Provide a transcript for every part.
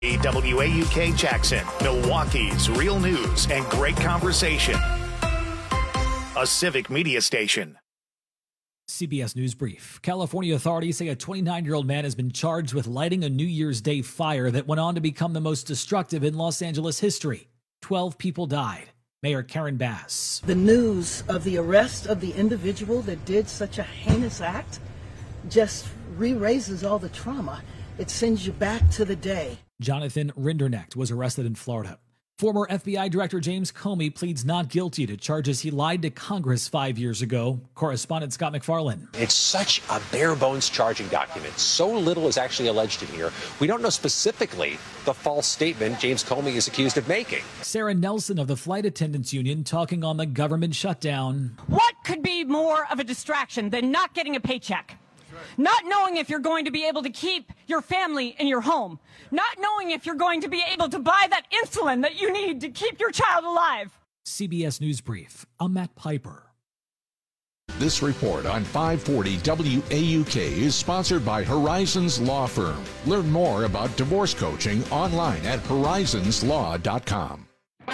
WAUK Jackson, Milwaukee's real news and great conversation. A civic media station. CBS News Brief. California authorities say a 29-year-old man has been charged with lighting a New Year's Day fire that went on to become the most destructive in Los Angeles history. 12 people died. Mayor Karen Bass. The news of the arrest of the individual that did such a heinous act just re-raises all the trauma. It sends you back to the day. Jonathan Rinderknecht was arrested in Florida. Former FBI Director James Comey pleads not guilty to charges he lied to Congress 5 years ago. Correspondent Scott McFarland. It's such a bare-bones charging document. So little is actually alleged in here. We don't know specifically the false statement James Comey is accused of making. Sarah Nelson of the Flight Attendants Union talking on the government shutdown. What could be more of a distraction than not getting a paycheck? Not knowing if you're going to be able to keep your family in your home. Not knowing if you're going to be able to buy that insulin that you need to keep your child alive. CBS News Brief. I'm Matt Piper. This report on 540 WAUK is sponsored by Horizons Law Firm. Learn more about divorce coaching online at horizonslaw.com.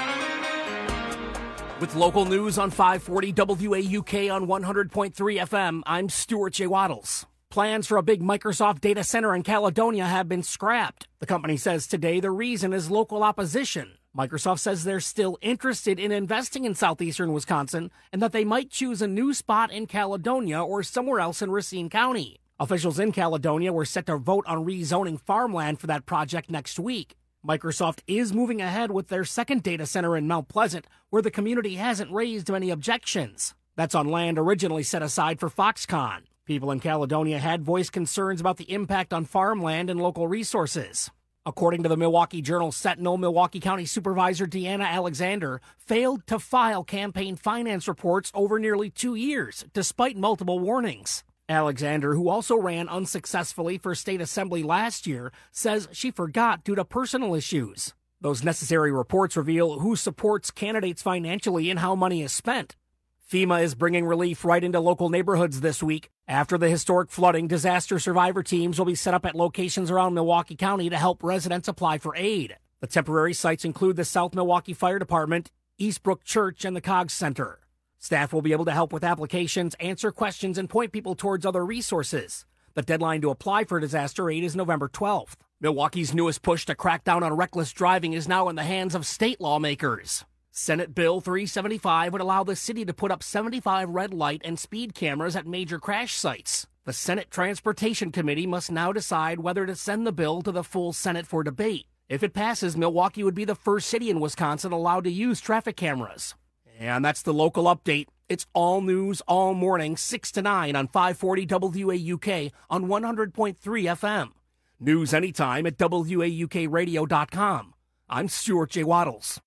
With local news on 540 WAUK on 100.3 FM, I'm Stuart J. Waddles. Plans for a big Microsoft data center in Caledonia have been scrapped. The company says today the reason is local opposition. Microsoft says they're still interested in investing in southeastern Wisconsin and that they might choose a new spot in Caledonia or somewhere else in Racine County. Officials in Caledonia were set to vote on rezoning farmland for that project next week. Microsoft is moving ahead with their second data center in Mount Pleasant, where the community hasn't raised many objections. That's on land originally set aside for Foxconn. People in Caledonia had voiced concerns about the impact on farmland and local resources. According to the Milwaukee Journal Sentinel, Milwaukee County Supervisor Deanna Alexander failed to file campaign finance reports over nearly 2 years, despite multiple warnings. Alexander, who also ran unsuccessfully for state assembly last year, says she forgot due to personal issues. Those necessary reports reveal who supports candidates financially and how money is spent. FEMA is bringing relief right into local neighborhoods this week. After the historic flooding, disaster survivor teams will be set up at locations around Milwaukee County to help residents apply for aid. The temporary sites include the South Milwaukee Fire Department, Eastbrook Church, and the Cogs Center. Staff will be able to help with applications, answer questions, and point people towards other resources. The deadline to apply for disaster aid is November 12th. Milwaukee's newest push to crack down on reckless driving is now in the hands of state lawmakers. Senate Bill 375 would allow the city to put up 75 red light and speed cameras at major crash sites. The Senate Transportation Committee must now decide whether to send the bill to the full Senate for debate. If it passes, Milwaukee would be the first city in Wisconsin allowed to use traffic cameras. And that's the local update. It's all news all morning, 6 to 9 on 540 WAUK on 100.3 FM. News anytime at WAUKradio.com. I'm Stuart J. Waddles.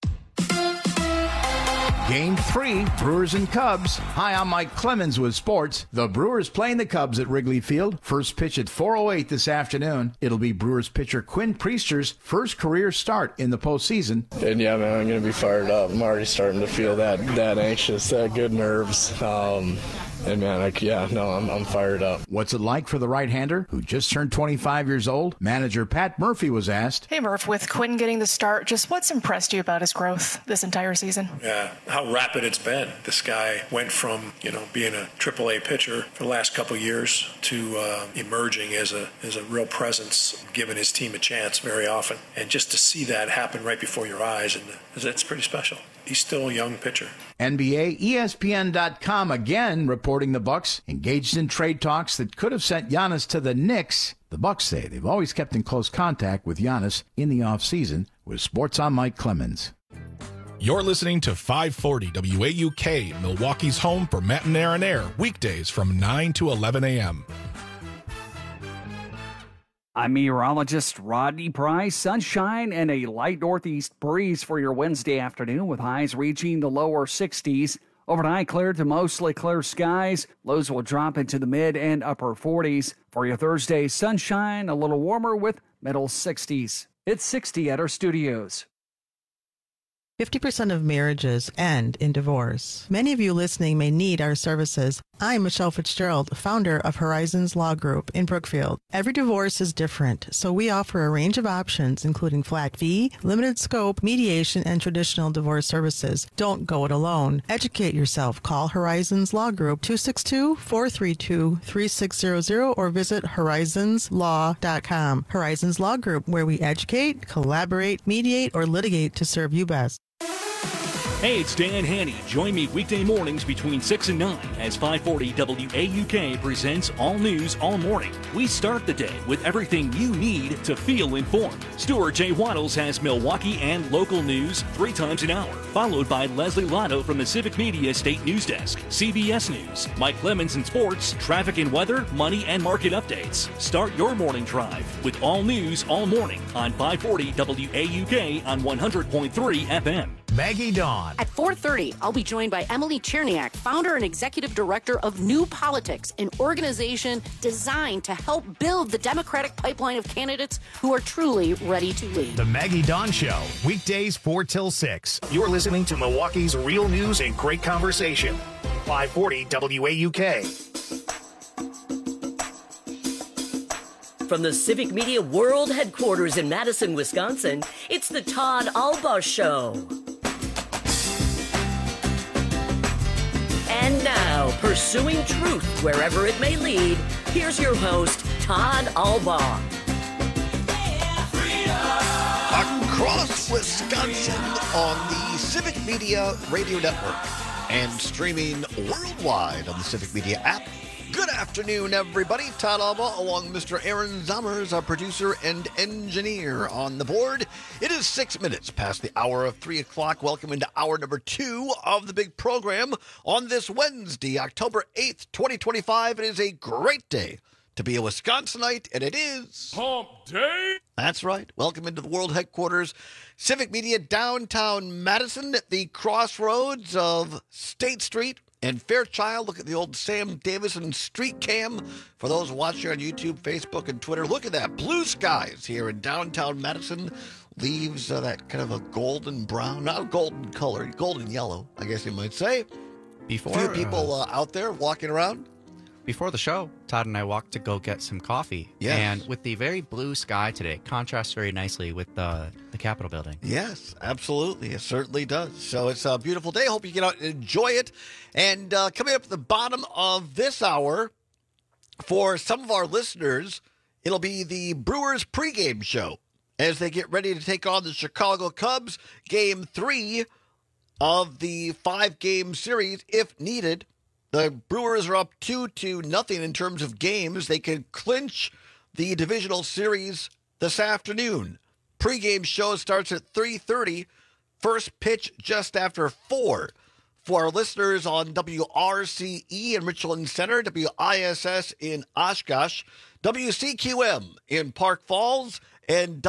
Game 3, Brewers and Cubs. Hi, I'm Mike Clemens with sports. The Brewers playing the Cubs at Wrigley Field. First pitch at 4:08 this afternoon. It'll be Brewers pitcher Quinn Priester's first career start in the postseason. And yeah, man, I'm going to be fired up. I'm already starting to feel that anxious, that good nerves. And man, I'm fired up. What's it like for the right-hander who just turned 25 years old? Manager Pat Murphy was asked. Hey Murph, with Quinn getting the start, just what's impressed you about his growth this entire season? Yeah, how rapid it's been. This guy went from, being a AAA pitcher for the last couple of years to emerging as a real presence, giving his team a chance very often. And just to see that happen right before your eyes, and it's pretty special. He's still a young pitcher. NBA, ESPN.com again reporting the Bucks engaged in trade talks that could have sent Giannis to the Knicks. The Bucks say they've always kept in close contact with Giannis in the offseason. With Sports, I'm Mike Clemens. You're listening to 540 WAUK, Milwaukee's home for Matt and Aaron Air, weekdays from 9 to 11 a.m. I'm meteorologist Rodney Price. Sunshine and a light northeast breeze for your Wednesday afternoon with highs reaching the lower 60s. Overnight, clear to mostly clear skies. Lows will drop into the mid and upper 40s. For your Thursday, sunshine, a little warmer with middle 60s. It's 60 at our studios. 50% of marriages end in divorce. Many of you listening may need our services. I'm Michelle Fitzgerald, founder of Horizons Law Group in Brookfield. Every divorce is different, so we offer a range of options, including flat fee, limited scope, mediation, and traditional divorce services. Don't go it alone. Educate yourself. Call Horizons Law Group 262-432-3600 or visit horizonslaw.com. Horizons Law Group, where we educate, collaborate, mediate, or litigate to serve you best. Hey, it's Dan Haney. Join me weekday mornings between 6 and 9 as 540 WAUK presents All News All Morning. We start the day with everything you need to feel informed. Stuart J. Waddles has Milwaukee and local news 3 times an hour, followed by Leslie Lotto from the Civic Media State News Desk, CBS News, Mike Lemons in sports, traffic and weather, money and market updates. Start your morning drive with All News All Morning on 540 WAUK on 100.3 FM. Maggie Dawn. At 4:30, I'll be joined by Emily Cherniak, founder and executive director of New Politics, an organization designed to help build the Democratic pipeline of candidates who are truly ready to lead. The Maggie Dawn Show, weekdays 4 till 6. You're listening to Milwaukee's real news and great conversation. 540 WAUK. From the Civic Media World Headquarters in Madison, Wisconsin, it's the Todd Alba Show. And now, pursuing truth wherever it may lead, here's your host, Todd Alba. Across Wisconsin on the Civic Media Radio Network and streaming worldwide on the Civic Media app. Good afternoon, everybody. Todd Alba, along with Mr. Aaron Zommers, our producer and engineer on the board. It is 6 minutes past the hour of 3 o'clock. Welcome into hour number 2 of the big program on this Wednesday, October 8th, 2025. It is a great day to be a Wisconsinite, and it is Hump Day. That's right. Welcome into the world headquarters, Civic Media, downtown Madison at the crossroads of State Street and Fairchild. Look at the old Sam Davison street cam. For those watching on YouTube, Facebook, and Twitter, look at that. Blue skies here in downtown Madison. Leaves that kind of a golden brown, not a golden color, golden yellow, I guess you might say. A few people out there walking around. Before the show, Todd and I walked to go get some coffee. Yes. And with the very blue sky today, it contrasts very nicely with the Capitol building. Yes, absolutely. It certainly does. So it's a beautiful day. Hope you get out and enjoy it. And coming up at the bottom of this hour, for some of our listeners, it'll be the Brewers pregame show as they get ready to take on the Chicago Cubs. Game 3 of the 5-game series, if needed. The Brewers are up 2-0 in terms of games. They can clinch the divisional series this afternoon. Pre-game show starts at 3:30. First pitch just after 4. For our listeners on WRCE in Richland Center, WISS in Oshkosh, WCQM in Park Falls, and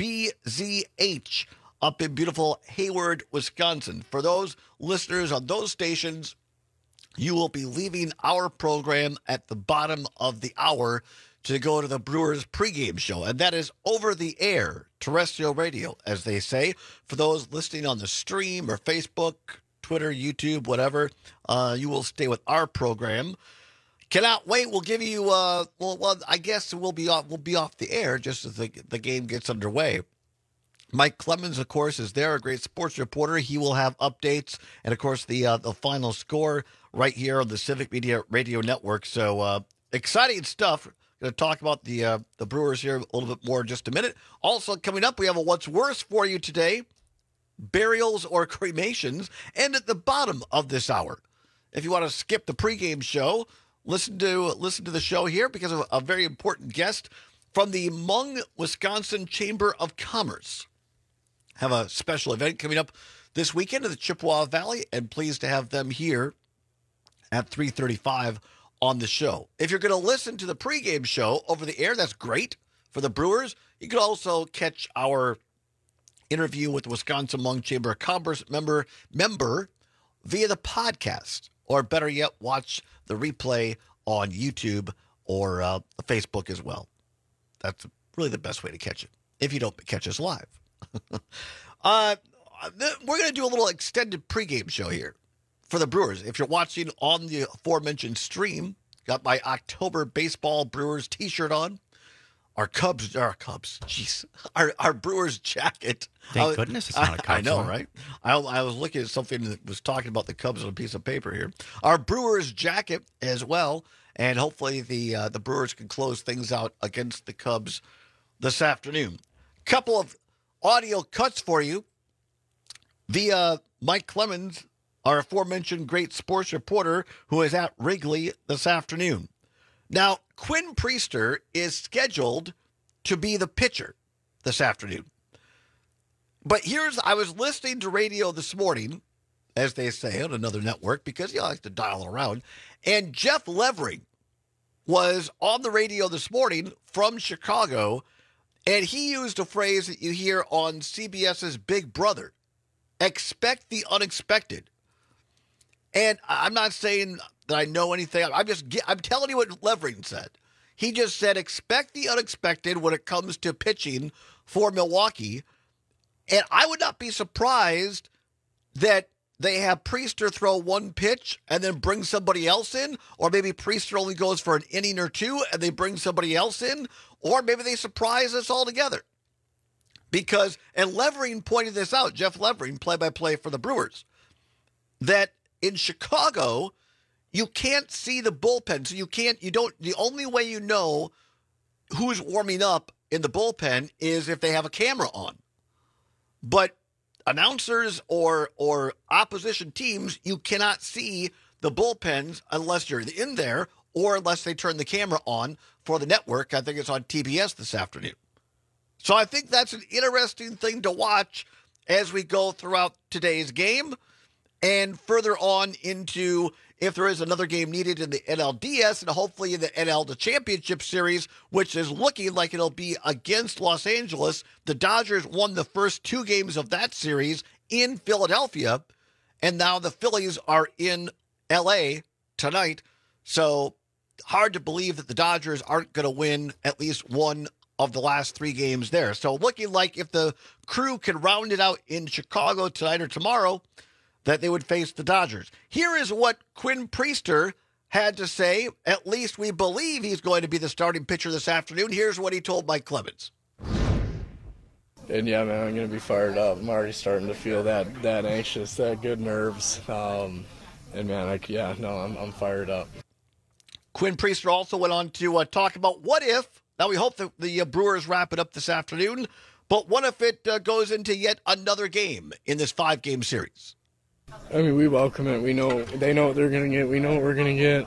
WBZH up in beautiful Hayward, Wisconsin. For those listeners on those stations, you will be leaving our program at the bottom of the hour to go to the Brewers pregame show. And that is over the air, terrestrial radio, as they say. For those listening on the stream or Facebook, Twitter, YouTube, whatever, you will stay with our program. Cannot wait. We'll give you, I guess we'll be off the air just as the game gets underway. Mike Clemens, of course, is there, a great sports reporter. He will have updates and, of course, the final score right here on the Civic Media Radio Network. So exciting stuff. Going to talk about the Brewers here a little bit more in just a minute. Also coming up, we have a What's Worse for you today, burials or cremations. And at the bottom of this hour, if you want to skip the pregame show, listen to the show here because of a very important guest from the Hmong, Wisconsin Chamber of Commerce. Have a special event coming up this weekend in the Chippewa Valley, and pleased to have them here at 3:35 on the show. If you're going to listen to the pregame show over the air, that's great for the Brewers. You can also catch our interview with the Wisconsin Hmong Chamber of Commerce member via the podcast, or better yet, watch the replay on YouTube or Facebook as well. That's really the best way to catch it if you don't catch us live. we're going to do a little extended pregame show here for the Brewers. If you're watching on the aforementioned stream, got my October Baseball Brewers t-shirt on. Our Brewers jacket. Thank goodness it's not a Cubs I know, one. right? I was looking at something that was talking about the Cubs on a piece of paper here. Our Brewers jacket as well, and hopefully the Brewers can close things out against the Cubs this afternoon. Couple of audio cuts for you via Mike Clemens, our aforementioned great sports reporter who is at Wrigley this afternoon. Now, Quinn Priester is scheduled to be the pitcher this afternoon. But I was listening to radio this morning, as they say, on another network, because I like to dial around, and Jeff Levering was on the radio this morning from Chicago, and he used a phrase that you hear on CBS's Big Brother, expect the unexpected. And I'm not saying that I know anything. I'm telling you what Levering said. He just said, expect the unexpected when it comes to pitching for Milwaukee. And I would not be surprised that they have Priester throw one pitch and then bring somebody else in, or maybe Priester only goes for an inning or two and they bring somebody else in, or maybe they surprise us altogether. Because, and Levering pointed this out, Jeff Levering, play-by-play for the Brewers, that in Chicago, you can't see the bullpen. So the only way you know who's warming up in the bullpen is if they have a camera on. But announcers or opposition teams, you cannot see the bullpens unless you're in there or unless they turn the camera on for the network. I think it's on TBS this afternoon. So I think that's an interesting thing to watch as we go throughout today's game and further on into if there is another game needed in the NLDS and hopefully in the NL Championship Series, which is looking like it'll be against Los Angeles. The Dodgers won the first two games of that series in Philadelphia, and now the Phillies are in L.A. tonight. So hard to believe that the Dodgers aren't going to win at least one of the last three games there. So looking like if the Crew can round it out in Chicago tonight or tomorrow, that they would face the Dodgers. Here is what Quinn Priester had to say. At least we believe he's going to be the starting pitcher this afternoon. Here's what he told Mike Clemens. And yeah, man, I'm going to be fired up. I'm already starting to feel that anxious, that good nerves. And man, I'm fired up. Quinn Priester also went on to talk about what if, now we hope that the Brewers wrap it up this afternoon, but what if it goes into yet another game in this 5-game series? I mean, we welcome it. We know they know what they're going to get. We know what we're going to get.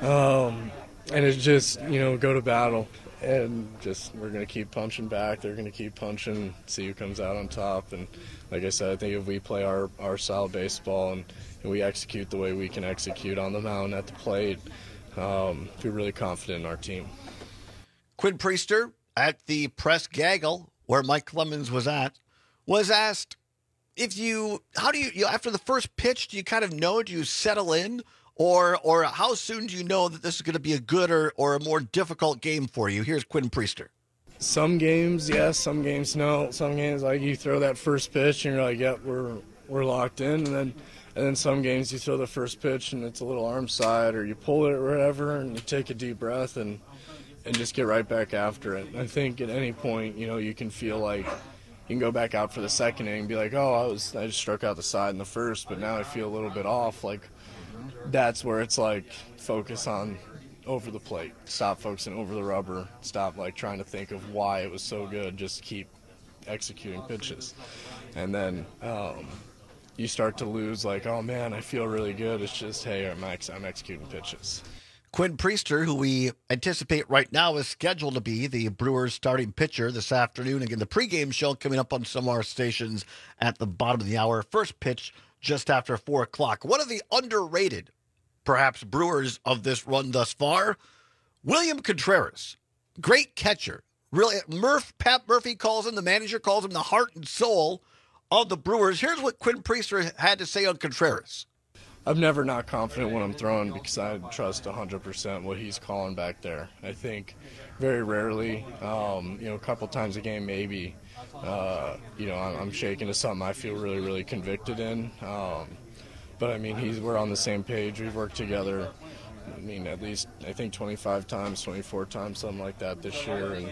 And it's just, go to battle. And just we're going to keep punching back. They're going to keep punching, see who comes out on top. And like I said, I think if we play our style of baseball and we execute the way we can execute on the mound at the plate, feel really confident in our team. Quinn Priester at the press gaggle where Mike Clemens was asked, how do you after the first pitch, do you kind of know, do you settle in, or how soon do you know that this is going to be a good or a more difficult game for you? Here's Quinn Priester. Some games, yes. Some games, no. Some games, like you throw that first pitch and you're like, yep, we're locked in. And then some games you throw the first pitch and it's a little arm side, or you pull it or whatever, and you take a deep breath and just get right back after it. I think at any point, you can feel like you can go back out for the second inning and be like, I just struck out the side in the first, but now I feel a little bit off. Like, that's where it's like, focus on over the plate. Stop focusing over the rubber. Stop, trying to think of why it was so good. Just keep executing pitches. And then you start to lose, oh, man, I feel really good. It's just, hey, I'm executing pitches. Quinn Priester, who we anticipate right now is scheduled to be the Brewers starting pitcher this afternoon. Again, the pregame show coming up on some of our stations at the bottom of the hour. First pitch just after 4 o'clock. One of the underrated, perhaps, Brewers of this run thus far, William Contreras. Great catcher. Really, Pat Murphy calls him, the manager calls him the heart and soul of the Brewers. Here's what Quinn Priester had to say on Contreras. I'm never not confident when I'm throwing because I trust 100% what he's calling back there. I think very rarely, a couple times a game maybe, I'm shaking to something I feel really, really convicted in. But I mean, we're on the same page. We've worked together. I mean, at least I think 25 times, 24 times, something like that this year. And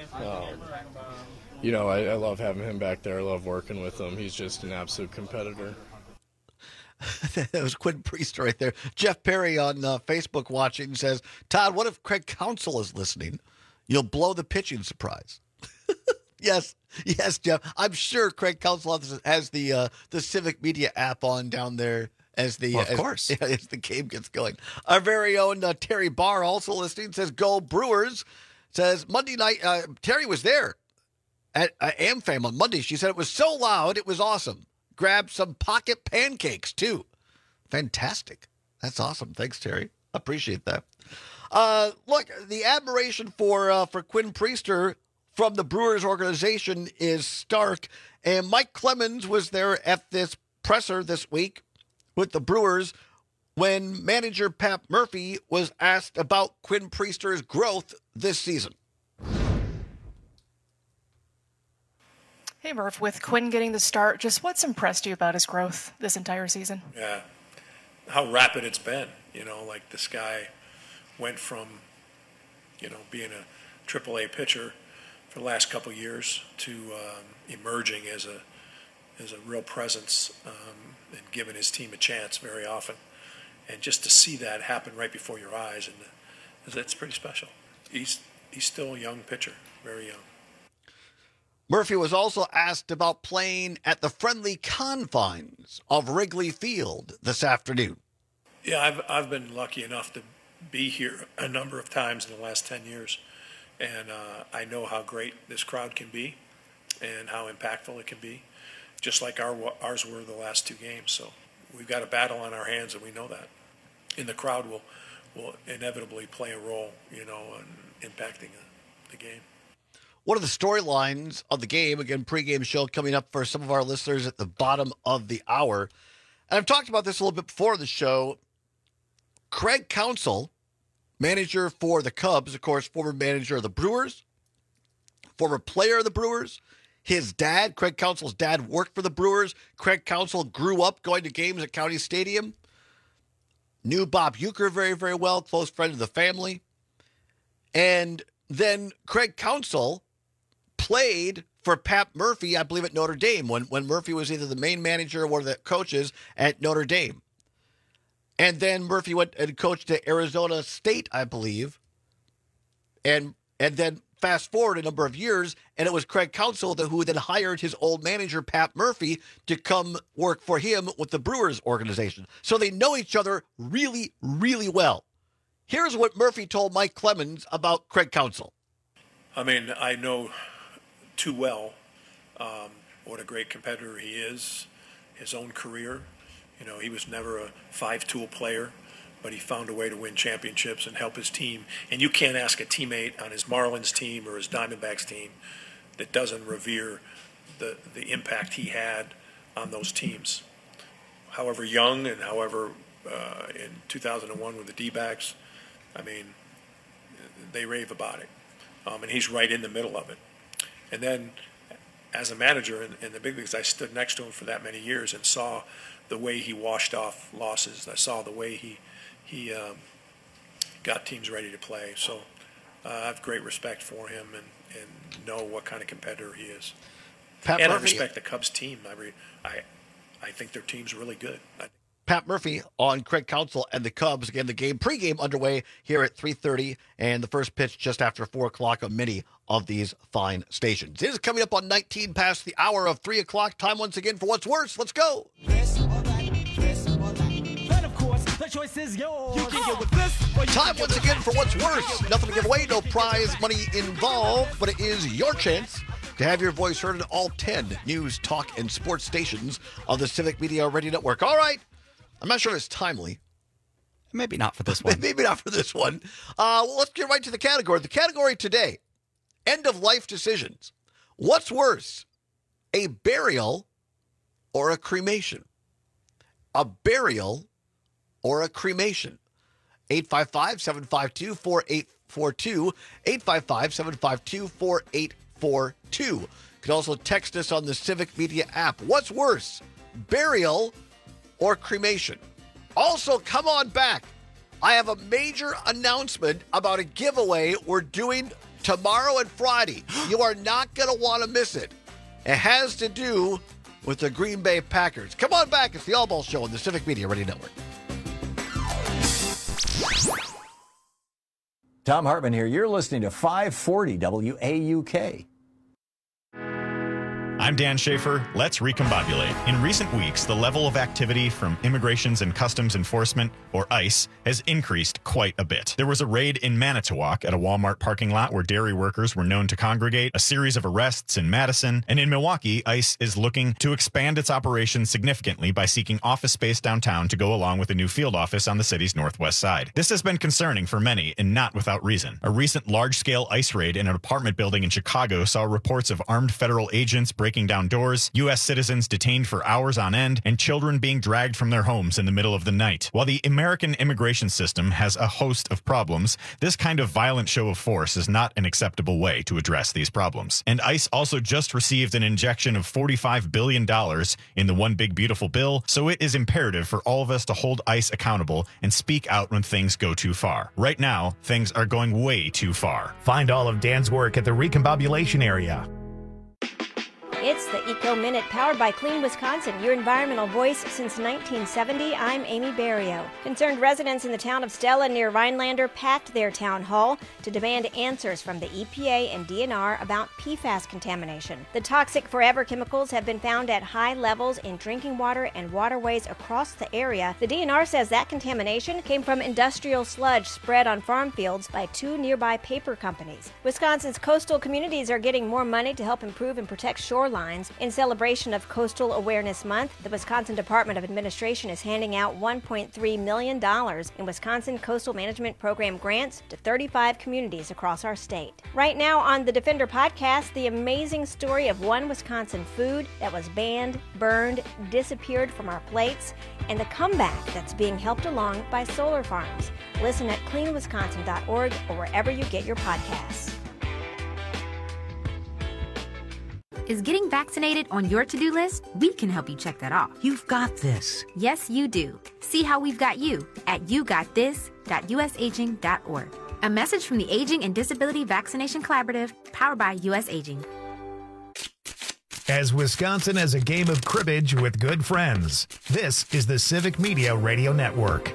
I love having him back there. I love working with him. He's just an absolute competitor. That was Quinn Priester right there. Jeff Perry on Facebook watching says, Todd, what if Craig Counsell is listening? You'll blow the pitching surprise. Yes, Jeff. I'm sure Craig Counsell has the Civic Media app on down there as the of course. As the game gets going. Our very own Terry Barr also listening says, Go Brewers. Says Monday night. Terry was there at AmFam on Monday. She said it was so loud, it was awesome. Grabbed some pocket pancakes, too. Fantastic. That's awesome. Thanks, Terry. Appreciate that. Look, the admiration for Quinn Priester from the Brewers organization is stark. And Mike Clemens was there at this presser this week with the Brewers when manager Pat Murphy was asked about Quinn Priester's growth this season. Hey, Murph, with Quinn getting the start, just what's impressed you about his growth this entire season? Yeah, how rapid it's been. Like this guy went from, being a AAA pitcher for the last couple of years to emerging as a real presence and giving his team a chance very often. And just to see that happen right before your eyes, and it's pretty special. He's still a young pitcher, very young. Murphy was also asked about playing at the friendly confines of Wrigley Field this afternoon. Yeah, I've been lucky enough to be here a number of times in the last 10 years, and I know how great this crowd can be and how impactful it can be, just like ours were the last two games. So we've got a battle on our hands, and we know that. And the crowd will inevitably play a role, in impacting the game. One of the storylines of the game, again, pregame show coming up for some of our listeners at the bottom of the hour. And I've talked about this a little bit before the show. Craig Counsell, manager for the Cubs, of course, former manager of the Brewers, former player of the Brewers. His dad, Craig Counsell's dad, worked for the Brewers. Craig Counsell grew up going to games at County Stadium. Knew Bob Uecker very, very well, close friend of the family. And then Craig Counsell played for Pat Murphy, I believe, at Notre Dame, when Murphy was either the main manager or one of the coaches at Notre Dame. And then Murphy went and coached at Arizona State, I believe. And then fast forward a number of years, and it was Craig Counsell who then hired his old manager, Pat Murphy, to come work for him with the Brewers organization. So they know each other really, really well. Here's what Murphy told Mike Clemens about Craig Counsell. I mean, I know too well what a great competitor he is, his own career. He was never a five-tool player, but he found a way to win championships and help his team. And you can't ask a teammate on his Marlins team or his Diamondbacks team that doesn't revere the impact he had on those teams. However young and however in 2001 with the D-backs, I mean, they rave about it. And he's right in the middle of it. And then as a manager in the big leagues, I stood next to him for that many years and saw the way he washed off losses. I saw the way he got teams ready to play. So I have great respect for him and know what kind of competitor he is. Pat and Murphy, I respect the Cubs team. I think their team's really good. Pat Murphy on Craig Counsell and the Cubs. Again, the pregame underway here at 3:30, and the first pitch just after 4 o'clock on many of these fine stations. It is coming up on 19 past the hour of 3 o'clock. Time once again for What's Worse. Let's go. The choice is yours. You can get with this. Time once again for What's Worse. Nothing to give away, no prize money involved, but it is your chance to have your voice heard in all 10 news, talk, and sports stations of the Civic Media Radio Network. All right. I'm not sure if it's timely. Maybe not for this one. Maybe not for this one. Well, let's get right to the category. The category today, end-of-life decisions. What's worse, a burial or a cremation? A burial or a cremation? 855-752-4842. 855-752-4842. can also text us on the Civic Media app. What's worse, burial or cremation? Also, come on back. I have a major announcement about a giveaway we're doing tomorrow and Friday. You are not going to want to miss it. It has to do with the Green Bay Packers. Come on back. It's the All Ball Show on the Civic Media Radio Network. Tom Hartman here. You're listening to 540 WAUK. I'm Dan Schaefer. Let's recombobulate. In recent weeks, the level of activity from Immigrations and Customs Enforcement, or ICE, has increased quite a bit. There was a raid in Manitowoc at a Walmart parking lot where dairy workers were known to congregate, a series of arrests in Madison, and in Milwaukee, ICE is looking to expand its operations significantly by seeking office space downtown to go along with a new field office on the city's northwest side. This has been concerning for many, and not without reason. A recent large-scale ICE raid in an apartment building in Chicago saw reports of armed federal agents breaking down doors, U.S. citizens detained for hours on end, and children being dragged from their homes in the middle of the night. While the American immigration system has a host of problems, this kind of violent show of force is not an acceptable way to address these problems. And ICE also just received an injection of $45 billion in the One Big Beautiful Bill, so it is imperative for all of us to hold ICE accountable and speak out when things go too far. Right now, things are going way too far. Find all of Dan's work at the Recombobulation area. It's the Eco Minute, powered by Clean Wisconsin, your environmental voice since 1970. I'm Amy Barrio. Concerned residents in the town of Stella near Rhinelander packed their town hall to demand answers from the EPA and DNR about PFAS contamination. The toxic forever chemicals have been found at high levels in drinking water and waterways across the area. The DNR says that contamination came from industrial sludge spread on farm fields by 2 nearby paper companies. Wisconsin's coastal communities are getting more money to help improve and protect shorelines. In celebration of Coastal Awareness Month, the Wisconsin Department of Administration is handing out $1.3 million in Wisconsin Coastal Management Program grants to 35 communities across our state. Right now on the Defender podcast, the amazing story of one Wisconsin food that was banned, burned, disappeared from our plates, and the comeback that's being helped along by solar farms. Listen at cleanwisconsin.org or wherever you get your podcasts. Is getting vaccinated on your to-do list? We can help you check that off. You've got this. Yes, you do. See how we've got you at yougotthis.usaging.org. A message from the Aging and Disability Vaccination Collaborative, powered by U.S. Aging. As Wisconsin has a game of cribbage with good friends, this is the Civic Media Radio Network.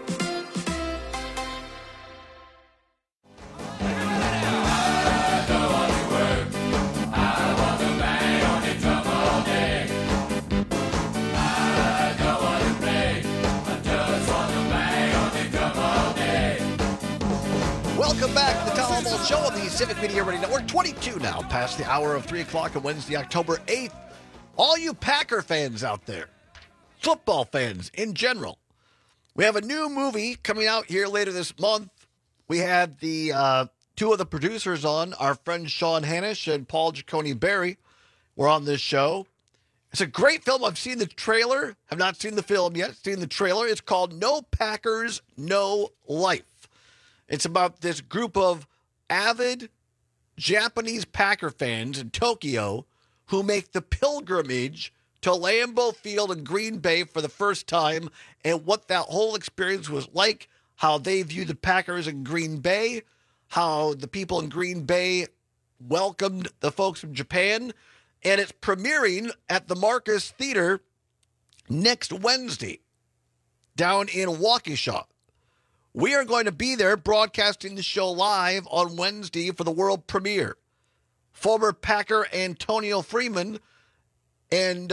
Welcome back to the Tom Ball Show on the Civic Media Radio Network. 22 now, past the hour of 3 o'clock on Wednesday, October 8th. All you Packer fans out there, football fans in general, we have a new movie coming out here later this month. We had the two of the producers on, our friends Sean Hannish and Paul Giacone Berry were on this show. It's a great film. I've seen the trailer. Have not seen the film yet. Seen the trailer. It's called No Packers, No Life. It's about this group of avid Japanese Packer fans in Tokyo who make the pilgrimage to Lambeau Field in Green Bay for the first time, and what that whole experience was like, how they view the Packers in Green Bay, how the people in Green Bay welcomed the folks from Japan, and it's premiering at the Marcus Theater next Wednesday down in Waukesha. We are going to be there broadcasting the show live on Wednesday for the world premiere. Former Packer Antonio Freeman and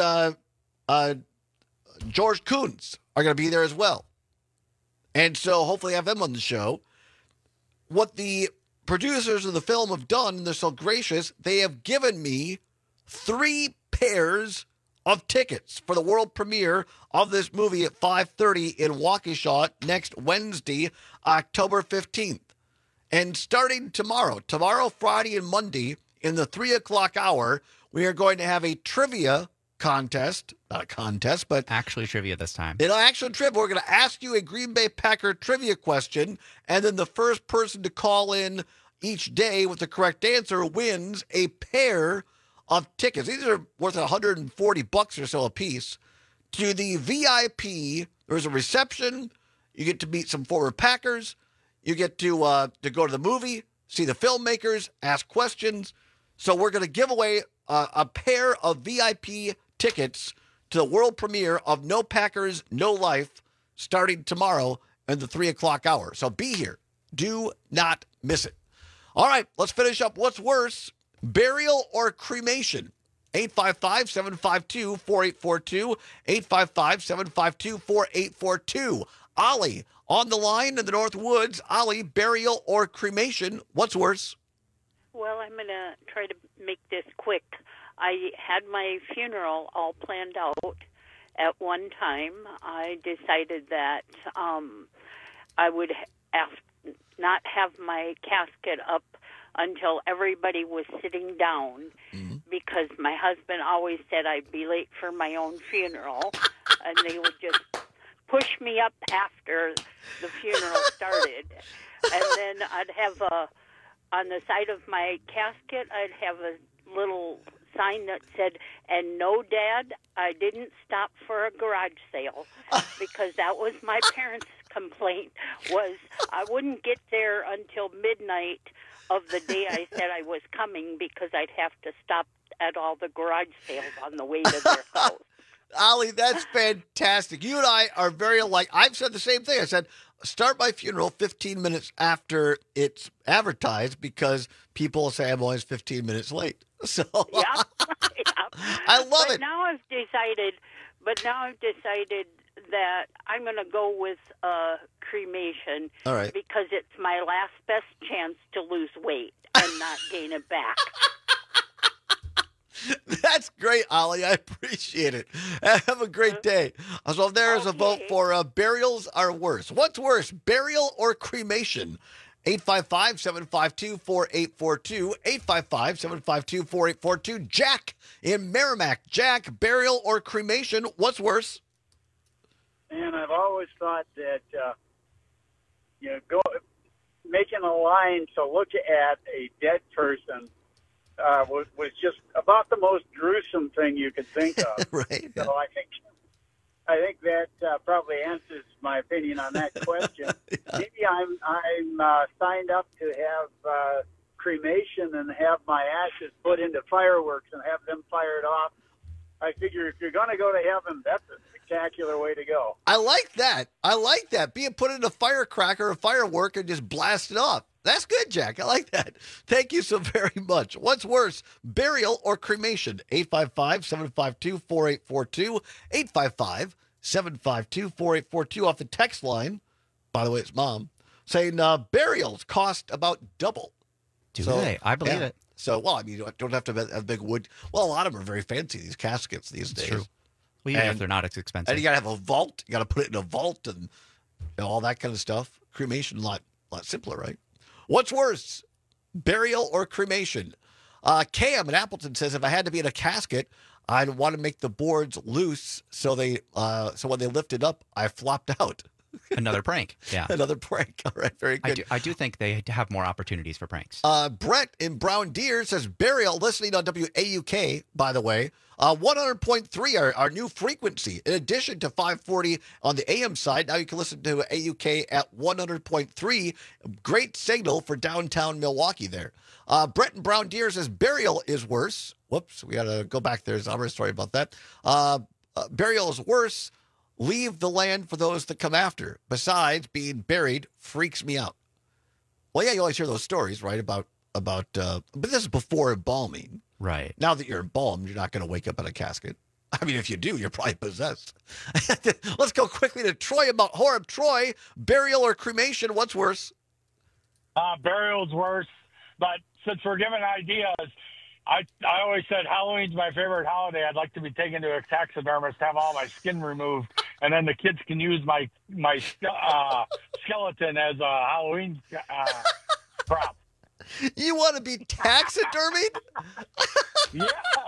George Kuntz are going to be there as well. And so hopefully have them on the show. What the producers of the film have done, and they're so gracious, they have given me 3 pairs of tickets for the world premiere of this movie at 5:30 in Waukesha next Wednesday, October 15th. And starting tomorrow, Friday, and Monday in the 3 o'clock hour, we are going to have a trivia contest. Not a contest, but actually trivia this time. In actual trivia, we're going to ask you a Green Bay Packer trivia question, and then the first person to call in each day with the correct answer wins a pair of tickets. These are worth $140 or so a piece. To the VIP, there's a reception. You get to meet some former Packers. You get to go to the movie, see the filmmakers, ask questions. So we're going to give away a pair of VIP tickets to the world premiere of No Packers, No Life, starting tomorrow in the 3 o'clock hour. So be here. Do not miss it. All right, let's finish up. What's worse, burial or cremation? 855-752-4842. 855-752-4842. Ollie on the line in the North Woods. Ollie, burial or cremation? What's worse? Well, I'm going to try to make this quick. I had my funeral all planned out at one time. I decided that I would not have my casket up until everybody was sitting down because my husband always said I'd be late for my own funeral, and they would just push me up after the funeral started. And then I'd have on the side of my casket, I'd have a little sign that said, "And no, Dad, I didn't stop for a garage sale," because that was my parents' complaint, was I wouldn't get there until midnight of the day I said I was coming because I'd have to stop at all the garage sales on the way to their house. Ollie, that's fantastic. You and I are very alike. I've said the same thing. I said, start my funeral 15 minutes after it's advertised because people say I'm always 15 minutes late. So yeah. I love it. Now I've decided that I'm going to go with cremation. All right. Because it's my last best chance to lose weight and not gain it back. That's great, Ollie. I appreciate it. Have a great day. So there's a vote for burials are worse. What's worse, burial or cremation? 855-752-4842. 855-752-4842. Jack in Merrimack. Jack, burial or cremation? What's worse? And I've always thought that making a line to look at a dead person was just about the most gruesome thing you could think of. Right. So I think that probably answers my opinion on that question. Maybe I'm signed up to have cremation and have my ashes put into fireworks and have them fired off. I figure if you're going to go to heaven, that's a spectacular way to go. I like that. Being put in a firecracker, a firework, and just blast it off. That's good, Jack. I like that. Thank you so very much. What's worse, burial or cremation? 855-752-4842. 855-752-4842 off the text line. By the way, it's Mom saying burials cost about double. Do they? I believe it. So, well, I mean, you don't have to have a big wood. Well, a lot of them are very fancy, these caskets these days. True. Well, even if they're not as expensive. And you got to have a vault. You got to put it in a vault and all that kind of stuff. Cremation, a lot simpler, right? What's worse, burial or cremation? Cam in Appleton says, if I had to be in a casket, I'd want to make the boards loose so when they lift it up, I flopped out. Another prank. Yeah. Another prank. All right. Very good. I do think they have more opportunities for pranks. Brett in Brown Deer says burial, listening on WAUK, by the way. 100.3, our new frequency. In addition to 540 on the AM side, now you can listen to AUK at 100.3. Great signal for downtown Milwaukee there. Brett in Brown Deer says burial is worse. Whoops, we got to go back there. There's a story about that. Burial is worse. Leave the land for those that come after. Besides, being buried freaks me out. Well, yeah, you always hear those stories, right, about but this is before embalming. Right. Now that you're embalmed, you're not going to wake up in a casket. I mean, if you do, you're probably possessed. Let's go quickly to Troy about Horeb. Troy, burial or cremation, what's worse? Burial's worse, but since we're giving ideas, I always said Halloween's my favorite holiday. I'd like to be taken to a taxidermist, have all my skin removed, and then the kids can use my skeleton as a Halloween prop. You want to be taxidermied? Yeah.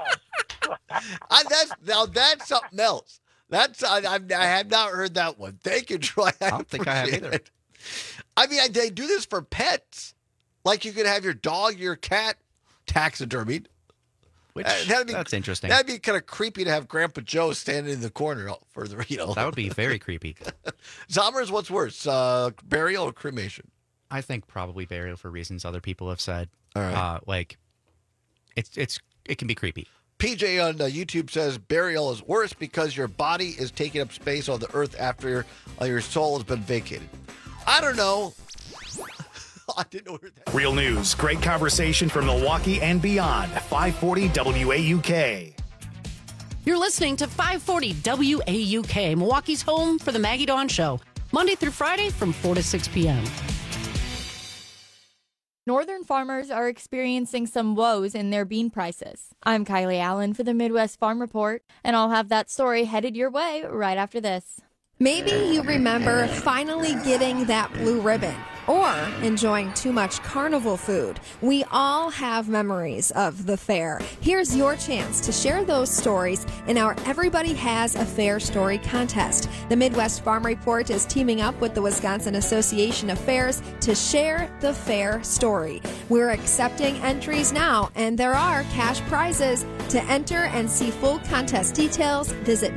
That's something else. I have not heard that one. Thank you, Troy. I don't think I have either. I mean, they do this for pets. Like you could have your dog, your cat taxidermied. Which, that's interesting. That'd be kind of creepy to have Grandpa Joe standing in the corner for the, That would be very creepy. Zommers, what's worse, burial or cremation? I think probably burial for reasons other people have said. All right. It can be creepy. PJ on YouTube says burial is worse because your body is taking up space on the earth after your soul has been vacated. I don't know. I didn't know that. Real news, great conversation from Milwaukee and beyond. 540 WAUK. You're listening to 540 WAUK, Milwaukee's home for the Maggie Dawn Show, Monday through Friday from 4 to 6 p.m. Northern farmers are experiencing some woes in their bean prices. I'm Kylie Allen for the Midwest Farm Report, and I'll have that story headed your way right after this. Maybe you remember finally getting that blue ribbon or enjoying too much carnival food. We all have memories of the fair. Here's your chance to share those stories in our Everybody Has a Fair Story contest. The Midwest Farm Report is teaming up with the Wisconsin Association of Fairs to share the fair story. We're accepting entries now, and there are cash prizes. To enter and see full contest details, visit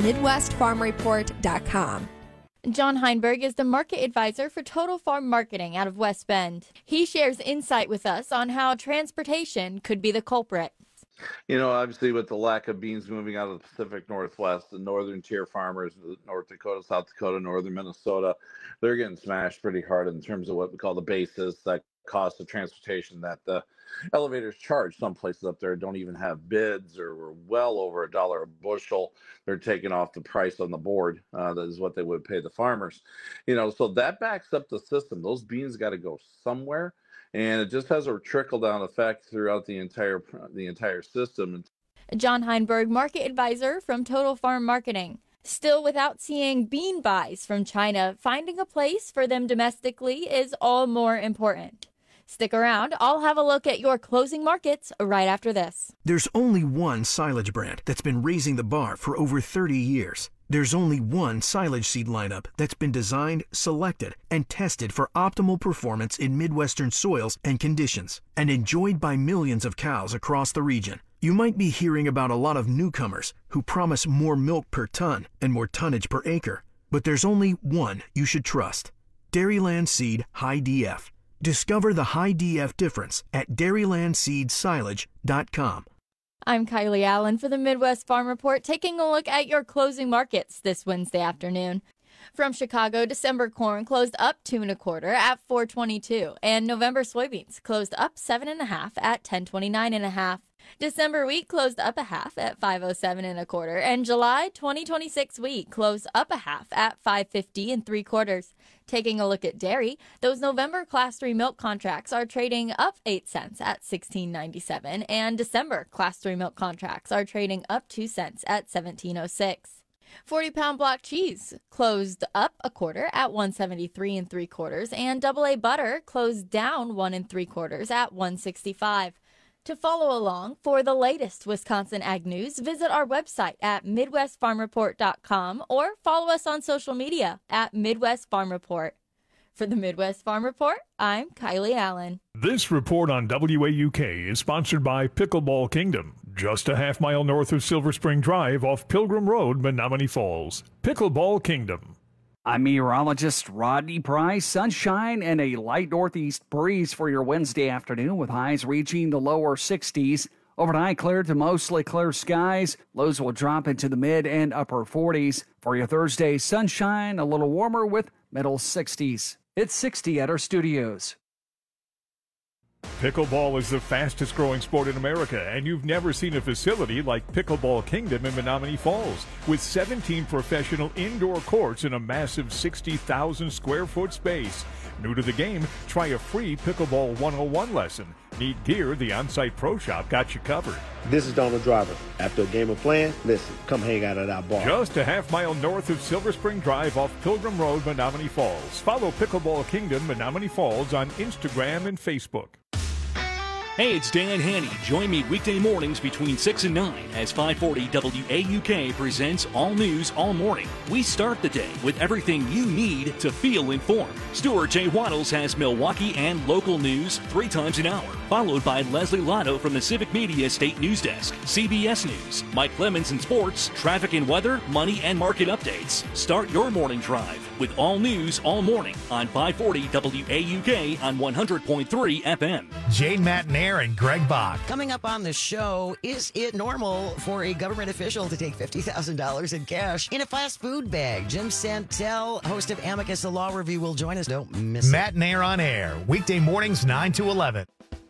MidwestFarmReport.com. John Heinberg is the market advisor for Total Farm Marketing out of West Bend. He shares insight with us on how transportation could be the culprit. Obviously with the lack of beans moving out of the Pacific Northwest, the northern tier farmers, North Dakota, South Dakota, northern Minnesota, they're getting smashed pretty hard in terms of what we call the basis, that cost of transportation that the elevators charge. Some places up there don't even have bids, or we're well over $1 a bushel. They're taking off the price on the board. That is what they would pay the farmers. So that backs up the system. Those beans got to go somewhere, and it just has a trickle down effect throughout the entire system. John Heinberg, market advisor from Total Farm Marketing. Still, without seeing bean buys from China, finding a place for them domestically is all more important. Stick around. I'll have a look at your closing markets right after this. There's only one silage brand that's been raising the bar for over 30 years. There's only one silage seed lineup that's been designed, selected, and tested for optimal performance in Midwestern soils and conditions, and enjoyed by millions of cows across the region. You might be hearing about a lot of newcomers who promise more milk per ton and more tonnage per acre, but there's only one you should trust: Dairyland Seed High DF. Discover the high DF difference at dairylandseedsilage.com. I'm Kylie Allen for the Midwest Farm Report, taking a look at your closing markets this Wednesday afternoon. From Chicago, December corn closed up 2 1/4 at $4.22, and November soybeans closed up 7 1/2 at $10.29 1/2. December wheat closed up 1/2 at $5.07 1/4, and July 2026 wheat closed up 1/2 at $5.50 3/4. Taking a look at dairy, those November Class 3 milk contracts are trading up 8 cents at $16.97, and December Class 3 milk contracts are trading up 2 cents at $17.06. 40-pound block cheese closed up 1/4 at $1.73 3/4, and AA butter closed down 1 3/4 at $1.65. To follow along for the latest Wisconsin Ag News, visit our website at MidwestFarmReport.com or follow us on social media at Midwest Farm Report. For the Midwest Farm Report, I'm Kylie Allen. This report on WAUK is sponsored by Pickleball Kingdom, just a half-mile north of Silver Spring Drive off Pilgrim Road, Menominee Falls. Pickleball Kingdom. I'm meteorologist Rodney Price. Sunshine and a light northeast breeze for your Wednesday afternoon, with highs reaching the lower 60s. Overnight, clear to mostly clear skies. Lows will drop into the mid and upper 40s. For your Thursday, sunshine, a little warmer with middle 60s. It's 60 at our studios. Pickleball is the fastest growing sport in America, and you've never seen a facility like Pickleball Kingdom in Menominee Falls. With 17 professional indoor courts in a massive 60,000 square foot space. New to the game, try a free Pickleball 101 lesson. Need gear? The on-site pro shop got you covered. This is Donald Driver. After a game of playing, listen, come hang out at our bar. Just a half-mile north of Silver Spring Drive off Pilgrim Road, Menominee Falls. Follow Pickleball Kingdom Menominee Falls on Instagram and Facebook. Hey, it's Dan Haney. Join me weekday mornings between 6 and 9 as 540 WAUK presents All News All Morning. We start the day with everything you need to feel informed. Stuart J. Waddles has Milwaukee and local news 3 times an hour. followed by Leslie Lotto from the Civic Media State News Desk, CBS News, Mike Clemens in sports, traffic and weather, money and market updates. Start your morning drive with all news all morning on 540 WAUK on 100.3 FM. Jane Matnair and Greg Bach. Coming up on the show, is it normal for a government official to take $50,000 in cash in a fast food bag? Jim Santel, host of Amicus, the Law Review, will join us. Don't miss it. Matnair on air, weekday mornings 9 to 11.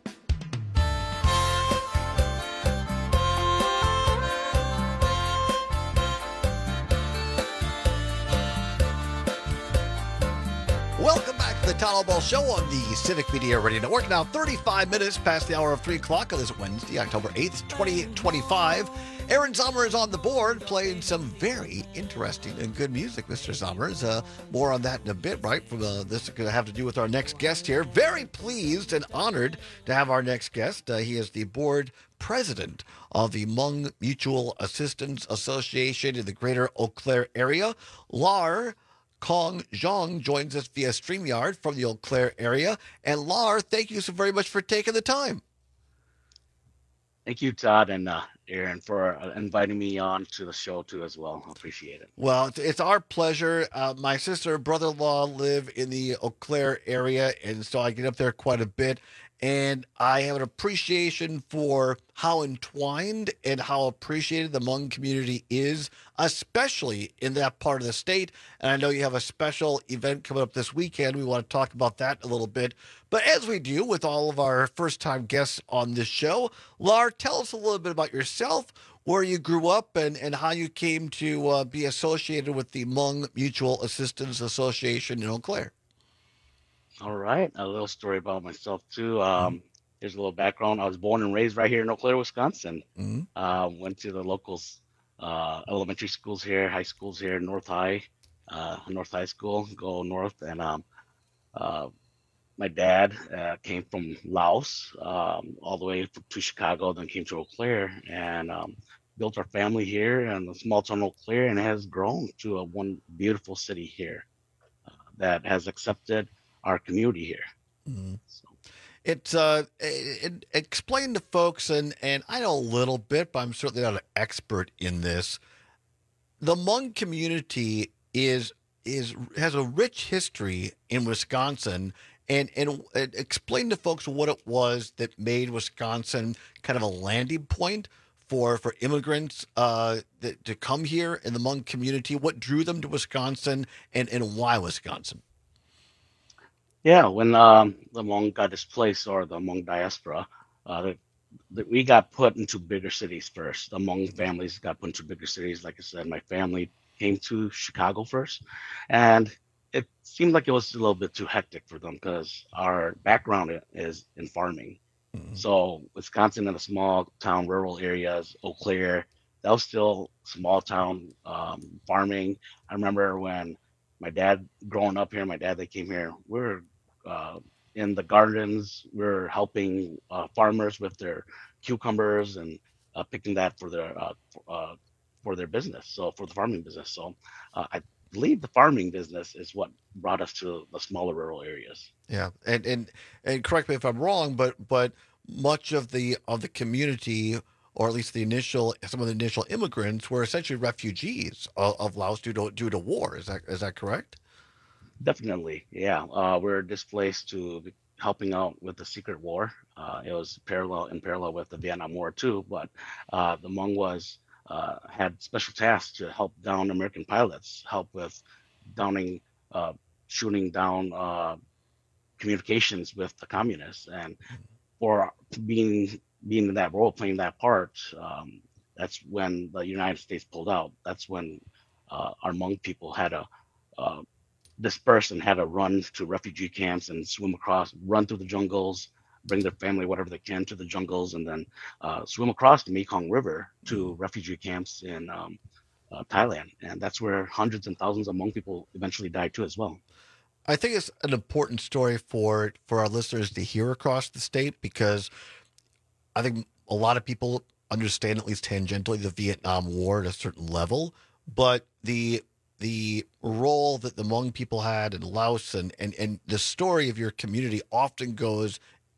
Welcome back to the Town Hall Ball Show on the Civic Media Radio Network. Now 35 minutes past the hour of 3 o'clock on this Wednesday, October 8th, 2025. Aaron Sommer is on the board playing some very interesting and good music, Mr. Sommers. More on that in a bit, right? This is going to have to do with our next guest here. Very pleased and honored to have our next guest. He is the board president of the Hmong Mutual Assistance Association in the greater Eau Claire area. Lar Kong Zhang joins us via StreamYard from the Eau Claire area. And Lar, thank you so very much for taking the time. Thank you, Todd and Aaron, for inviting me on to the show, too, as well. I appreciate it. Well, it's our pleasure. My sister and brother-in-law live in the Eau Claire area, and so I get up there quite a bit. And I have an appreciation for how entwined and how appreciated the Hmong community is, especially in that part of the state. And I know you have a special event coming up this weekend. We want to talk about that a little bit. But as we do with all of our first-time guests on this show, Lar, tell us a little bit about yourself, where you grew up, and how you came to be associated with the Hmong Mutual Assistance Association in Eau Claire. All right. A little story about myself, too. Here's a little background. I was born and raised right here in Eau Claire, Wisconsin. Went to the local elementary schools here, high schools here, North High School, go north. And my dad came from Laos all the way to Chicago, then came to Eau Claire and built our family here in the small town Eau Claire, and has grown to one beautiful city here that has accepted our community here. So. It's explain to folks, and I know a little bit, but I'm certainly not an expert in this. The Hmong community has a rich history in Wisconsin, and explain to folks what it was that made Wisconsin kind of a landing point for immigrants to come here in the Hmong community. What drew them to Wisconsin, and why Wisconsin? Yeah, when the Hmong got displaced, or the Hmong diaspora, we got put into bigger cities first. The Hmong families got put into bigger cities. Like I said, my family came to Chicago first, and it seemed like it was a little bit too hectic for them because our background is in farming. So Wisconsin and the small town, rural areas, Eau Claire, that was still small town farming. I remember when my dad, growing up here, they came here, we were in the gardens, we were helping farmers with their cucumbers and picking that for their business, so for the farming business. So I believe the farming business is what brought us to the smaller rural areas. Yeah, and correct me if I'm wrong, but much of the community, or at least some of the initial immigrants, were essentially refugees of Laos due to war. Is that correct? Definitely, yeah. We're displaced to helping out with the secret war. It was in parallel with the Vietnam War too. But the Hmong had special tasks to help down American pilots, help with shooting down communications with the communists, and for being in that role, playing that part, that's when the United States pulled out. That's when our Hmong people had to disperse and had to run to refugee camps and swim across, run through the jungles, bring their family, whatever they can, to the jungles, and then swim across the Mekong River to refugee camps in Thailand. And that's where hundreds and thousands of Hmong people eventually died too as well. I think it's an important story for our listeners to hear across the state, because I think a lot of people understand, at least tangentially, the Vietnam War at a certain level, but the role that the Hmong people had in Laos and the story of your community often goes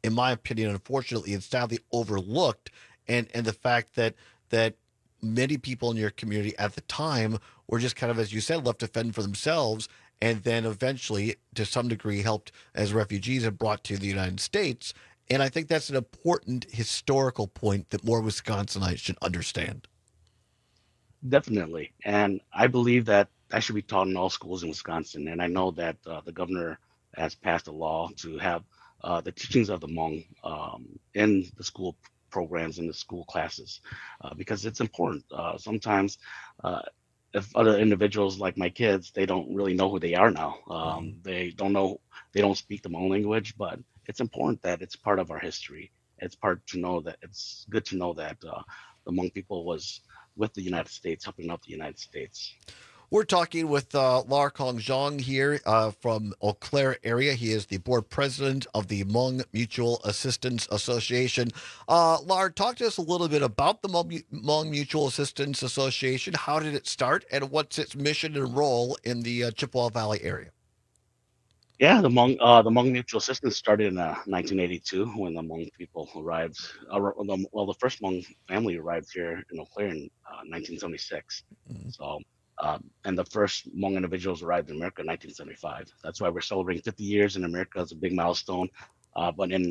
in my opinion, unfortunately, and sadly overlooked, and the fact that many people in your community at the time were just kind of, as you said, left to fend for themselves, and then eventually, to some degree, helped as refugees and brought to the United States. And I think that's an important historical point that more Wisconsinites should understand. Definitely. And I believe that should be taught in all schools in Wisconsin. And I know that the governor has passed a law to have the teachings of the Hmong in the school programs, in the school classes, because it's important. Sometimes if other individuals like my kids, they don't really know who they are now. They don't speak the Hmong language, but it's important that it's part of our history. It's good to know that the Hmong people was with the United States, helping out the United States. We're talking with Lar Kong Zhang here from Eau Claire area. He is the board president of the Hmong Mutual Assistance Association. Lar, talk to us a little bit about the Hmong Mutual Assistance Association. How did it start, and what's its mission and role in the Chippewa Valley area? Yeah, the Hmong Mutual Assistance started in 1982 when the Hmong people arrived. The first Hmong family arrived here in Eau Claire in 1976. So, and the first Hmong individuals arrived in America in 1975. That's why we're celebrating 50 years in America. It's a big milestone. But in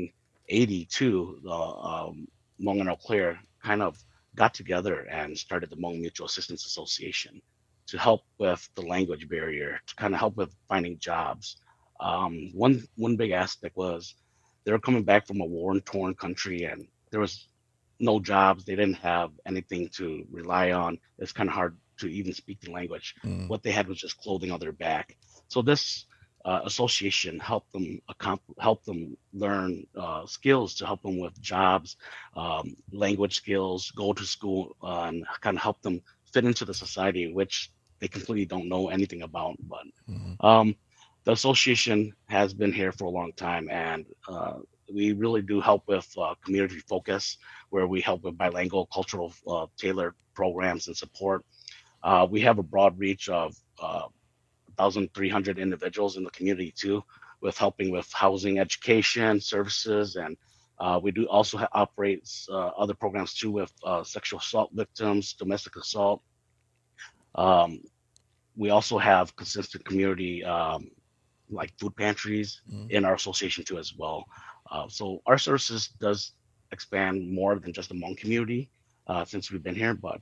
1982, the Hmong in Eau Claire kind of got together and started the Hmong Mutual Assistance Association to help with the language barrier, to kind of help with finding jobs. One big aspect was they were coming back from a war-torn country, and there was no jobs. They didn't have anything to rely on. It's kind of hard to even speak the language. What they had was just clothing on their back. So this association helped them learn skills to help them with jobs, language skills, go to school, and kind of help them fit into the society, which they completely don't know anything about. But the association has been here for a long time, and we really do help with community focus, where we help with bilingual, cultural, tailored programs and support. We have a broad reach of 1,300 individuals in the community too, with helping with housing, education, services, and we do also operate other programs too with sexual assault victims, domestic assault. We also have consistent community like food pantries in our association too as well. So our services does expand more than just the Hmong community since we've been here, but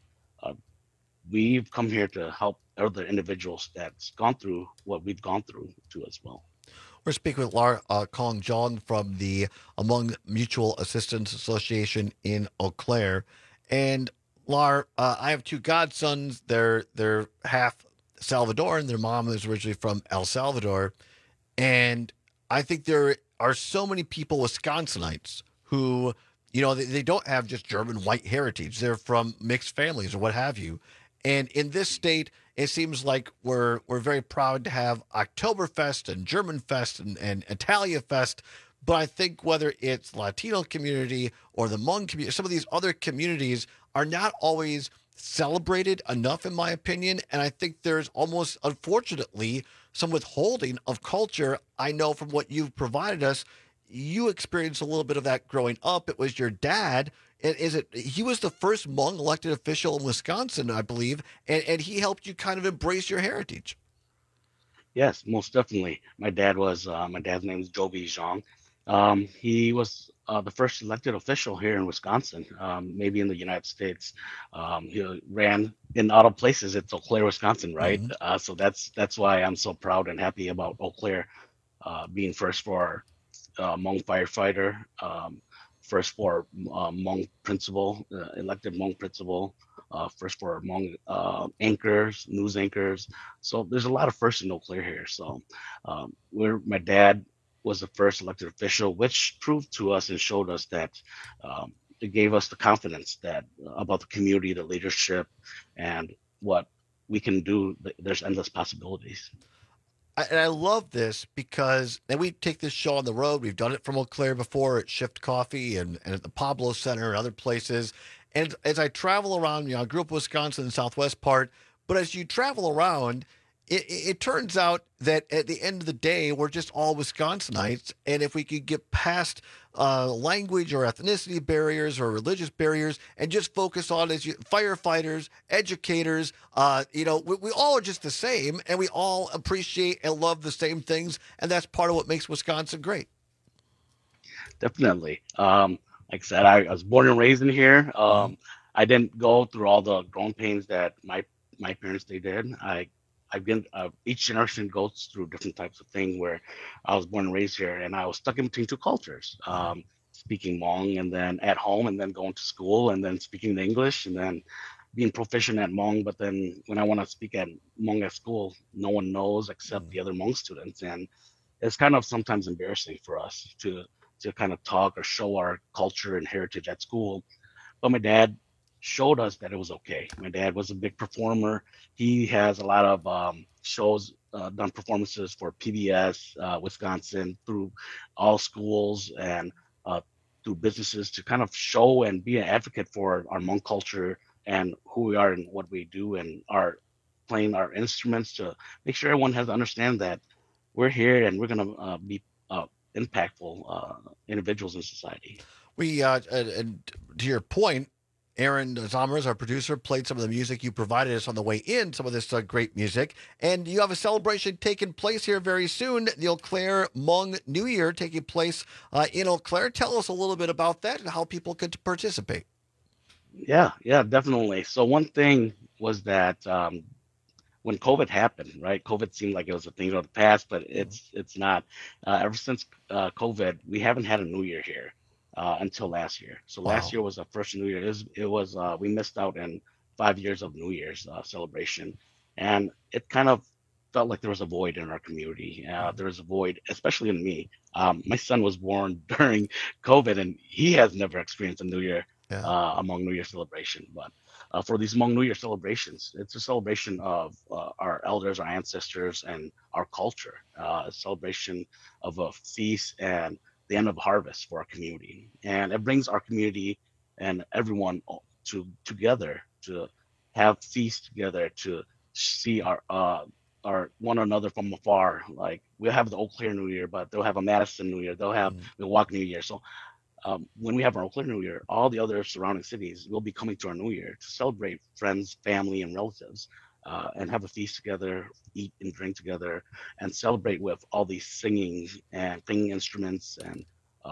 we've come here to help other individuals that's gone through what we've gone through too as well. We're speaking with Lar Kong Zhang from the Hmong Mutual Assistance Association in Eau Claire. And Lar, I have two godsons. They're half Salvadoran. Their mom is originally from El Salvador. And I think there are so many people, Wisconsinites, who, they don't have just German white heritage. They're from mixed families or what have you. And in this state, it seems like we're very proud to have Oktoberfest and German Fest and Italia Fest. But I think whether it's Latino community or the Hmong community, some of these other communities are not always celebrated enough, in my opinion. And I think there's almost, unfortunately, some withholding of culture. I know from what you've provided us, you experienced a little bit of that growing up. It was your dad. He was the first Hmong elected official in Wisconsin, I believe, and he helped you kind of embrace your heritage. Yes, most definitely. My dad's name is Joby Zhang. He was the first elected official here in Wisconsin, maybe in the United States. He ran in other places. It's Eau Claire, Wisconsin, right? So that's why I'm so proud and happy about Eau Claire being first for Hmong firefighter, first for Hmong principal, elected Hmong principal, first for Hmong anchors, news anchors. So there's a lot of firsts in Eau Claire here. So my dad was the first elected official, which proved to us and showed us that it gave us the confidence that about the community, the leadership, and what we can do. There's endless possibilities. And I love this because, and we take this show on the road. We've done it from Eau Claire before at Shift Coffee and at the Pablo Center and other places. And as I travel around, I grew up in Wisconsin, the southwest part, but as you travel around, it turns out that at the end of the day, we're just all Wisconsinites. And if we could get past language or ethnicity barriers or religious barriers and just focus on firefighters, educators, we all are just the same, and we all appreciate and love the same things. And that's part of what makes Wisconsin great. Definitely. Like I said, I was born and raised in here. I didn't go through all the growing pains that my parents they did. I've been each generation goes through different types of things where I was born and raised here, and I was stuck in between two cultures, speaking Hmong and then at home, and then going to school and then speaking the English and then being proficient at Hmong. But then when I want to speak at Hmong at school, no one knows except the other Hmong students, and it's kind of sometimes embarrassing for us to kind of talk or show our culture and heritage at school. But my dad showed us that it was okay. My dad was a big performer. He has a lot of shows, done performances for PBS, Wisconsin, through all schools and through businesses to kind of show and be an advocate for our Hmong culture and who we are and what we do and our playing our instruments to make sure everyone has to understand that we're here and we're going to be impactful individuals in society. We, and to your point, Aaron Zomers, our producer, played some of the music you provided us on the way in, some of this great music. And you have a celebration taking place here very soon, the Eau Claire Hmong New Year taking place in Eau Claire. Tell us a little bit about that and how people could participate. Yeah, definitely. So one thing was that when COVID happened, right? COVID seemed like it was a thing of the past, but it's not. Ever since COVID, we haven't had a New Year here. Until last year. So last year was our first New Year. It was we missed out on 5 years of New Year's celebration. And it kind of felt like there was a void in our community. There was a void, especially in me. My son was born during COVID, and he has never experienced a New Year Hmong New Year celebration. But for these Hmong New Year celebrations, it's a celebration of our elders, our ancestors, and our culture. A celebration of a feast and the end of harvest for our community, and it brings our community and everyone together to have feast together, to see our one another from afar. Like we'll have the Eau Claire New Year, but they'll have a Madison New Year, they'll have Milwaukee New Year. So when we have our Eau Claire New Year, all the other surrounding cities will be coming to our New Year to celebrate friends, family, and relatives. And have a feast together, eat and drink together, and celebrate with all these singing instruments and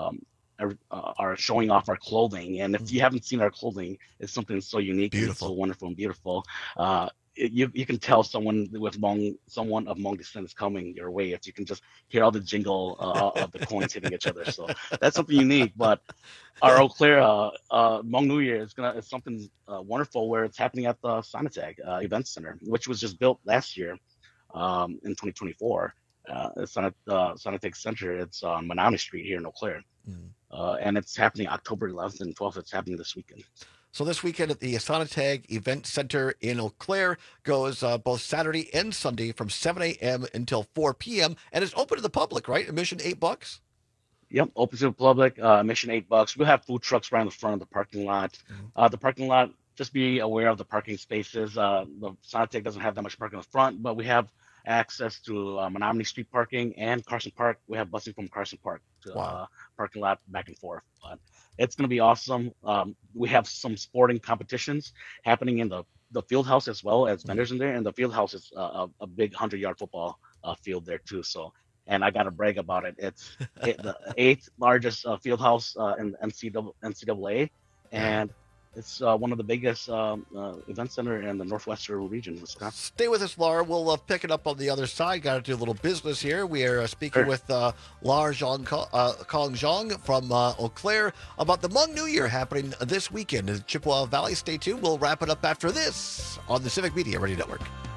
are showing off our clothing. And if you haven't seen our clothing, it's something so unique, and so wonderful and beautiful. You can tell someone of Hmong descent is coming your way if you can just hear all the jingle of the coins hitting each other. So that's something unique. But our Eau Claire Hmong New Year is something wonderful where it's happening at the Sonotag Event Center, which was just built last year in 2024. It's on Sonotag Center. It's on Menominee Street here in Eau Claire. And it's happening October 11th and 12th. It's happening this weekend. So this weekend at the Sonotag Event Center in Eau Claire goes both Saturday and Sunday from 7 a.m. until 4 p.m. And it's open to the public, right? Admission $8? Yep, open to the public. Admission $8. We'll have food trucks right in the front of the parking lot. The parking lot, just be aware of the parking spaces. The Sonotag doesn't have that much parking in the front, but we have access to Menominee Street parking and Carson Park. We have busing from Carson Park to parking lot back and forth. But it's going to be awesome. We have some sporting competitions happening in the field house as well as vendors in there. And the field house is a big 100-yard football field there too. So, and I got to brag about it. It's the 8th largest field house in NCAA. And it's one of the biggest event center in the Northwestern region, Wisconsin. Stay with us, Laura. We'll pick it up on the other side. Got to do a little business here. We are speaking with Laura Kong Zhang from Eau Claire about the Hmong New Year happening this weekend in Chippewa Valley. Stay tuned. We'll wrap it up after this on the Civic Media Radio Network.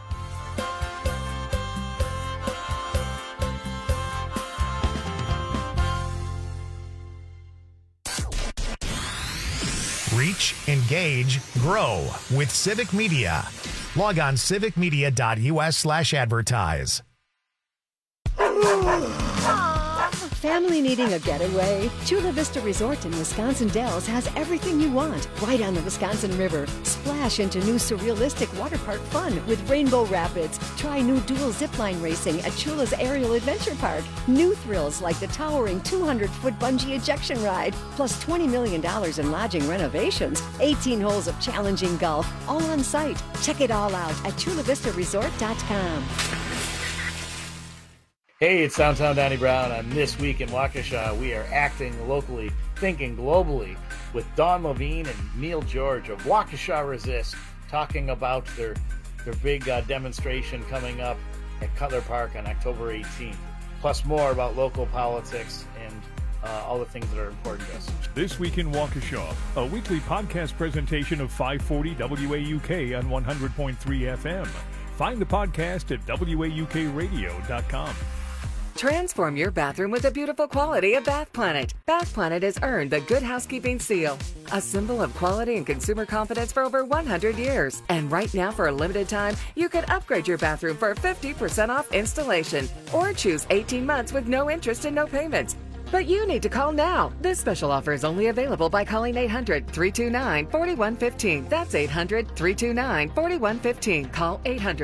Reach, engage, grow with Civic Media. Log on civicmedia.us/advertise. family needing a getaway? Chula Vista Resort in Wisconsin Dells has everything you want, right on the Wisconsin River. Splash into new surrealistic water park fun with Rainbow Rapids. Try new dual zipline racing at Chula's Aerial Adventure Park. New thrills like the towering 200-foot bungee ejection ride, plus $20 million in lodging renovations, 18 holes of challenging golf, all on site. Check it all out at chulavistaresort.com. Hey, it's Downtown Donnie Brown. On This Week in Waukesha, we are acting locally, thinking globally, with Dawn Levine and Neil George of Waukesha Resist, talking about their big demonstration coming up at Cutler Park on October 18th. Plus more about local politics and all the things that are important to us. This Week in Waukesha, a weekly podcast presentation of 540 WAUK on 100.3 FM. Find the podcast at WAUKradio.com. Transform your bathroom with the beautiful quality of Bath Planet. Bath Planet has earned the Good Housekeeping Seal, a symbol of quality and consumer confidence for over 100 years. And right now, for a limited time, you can upgrade your bathroom for 50% off installation or choose 18 months with no interest and no payments. But you need to call now. This special offer is only available by calling 800-329-4115. That's 800-329-4115. Call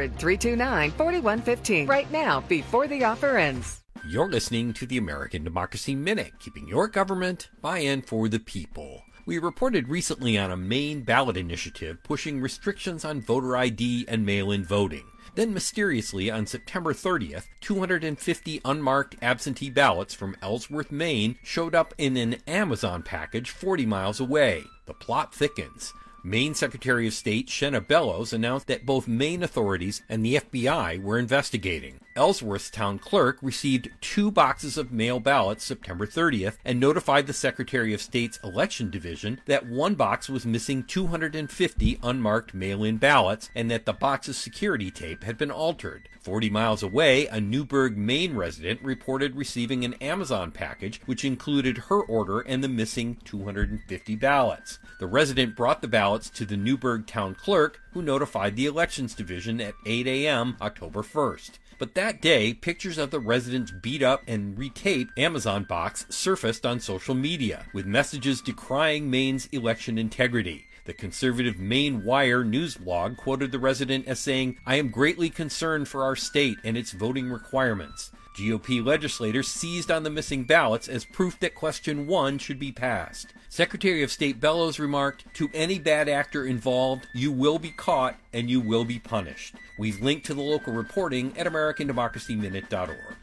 800-329-4115 right now before the offer ends. You're listening to the American Democracy Minute, keeping your government by and for the people. We reported recently on a Maine ballot initiative pushing restrictions on voter ID and mail-in voting. Then mysteriously, on September 30th, 250 unmarked absentee ballots from Ellsworth, Maine showed up in an Amazon package 40 miles away. The plot thickens. Maine Secretary of State Shenna Bellows announced that both Maine authorities and the FBI were investigating. Ellsworth's town clerk received 2 boxes of mail ballots September 30th and notified the Secretary of State's Election Division that one box was missing 250 unmarked mail-in ballots and that the box's security tape had been altered. 40 miles away, a Newburgh, Maine resident reported receiving an Amazon package which included her order and the missing 250 ballots. The resident brought the ballots to the Newburgh town clerk, who notified the Elections Division at 8 a.m. October 1st. But that day, pictures of the resident's beat-up and retaped Amazon box surfaced on social media, with messages decrying Maine's election integrity. The conservative Maine Wire news blog quoted the resident as saying, "I am greatly concerned for our state and its voting requirements." GOP legislators seized on the missing ballots as proof that Question 1 should be passed. Secretary of State Bellows remarked, "To any bad actor involved, you will be caught and you will be punished." We've linked to the local reporting at AmericanDemocracyMinute.org.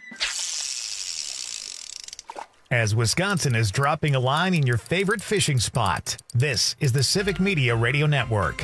As Wisconsin is dropping a line in your favorite fishing spot, this is the Civic Media Radio Network.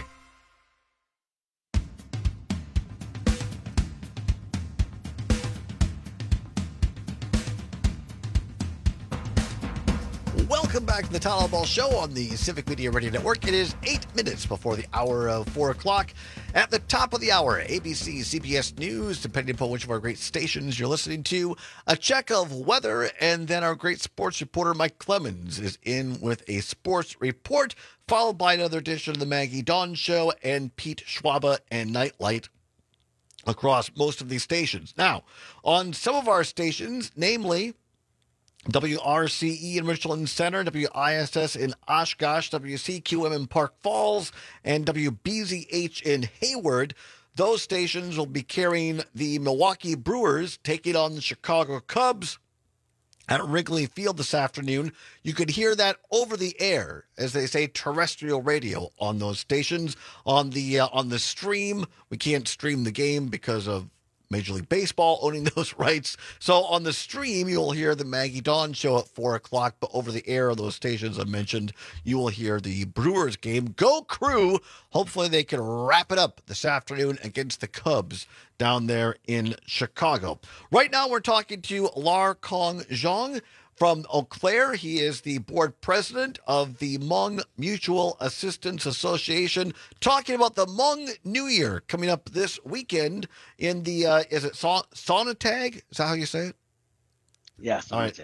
Welcome back to the Tyler Ball Show on the Civic Media Radio Network. It is 8 minutes before the hour of 4 o'clock. At the top of the hour, ABC, CBS News, depending upon which of our great stations you're listening to, a check of weather, and then our great sports reporter Mike Clemens is in with a sports report, followed by another edition of the Maggie Dawn Show and Pete Schwaba and Nightlight across most of these stations. Now, on some of our stations, namely WRCE in Richland Center, WISS in Oshkosh, WCQM in Park Falls, and WBZH in Hayward. Those stations will be carrying the Milwaukee Brewers taking on the Chicago Cubs at Wrigley Field this afternoon. You could hear that over the air, as they say, terrestrial radio on those stations. On the stream, we can't stream the game because of Major League Baseball owning those rights. So on the stream, you'll hear the Maggie Dawn Show at 4 o'clock, but over the air of those stations I mentioned, you will hear the Brewers game. Go Crew! Hopefully they can wrap it up this afternoon against the Cubs down there in Chicago. Right now we're talking to Lar Kong Zhang from Eau Claire. He is the board president of the Hmong Mutual Assistance Association, talking about the Hmong New Year coming up this weekend in the, is it Sonatag? Is that how you say it? Yeah, Sonatag. All right.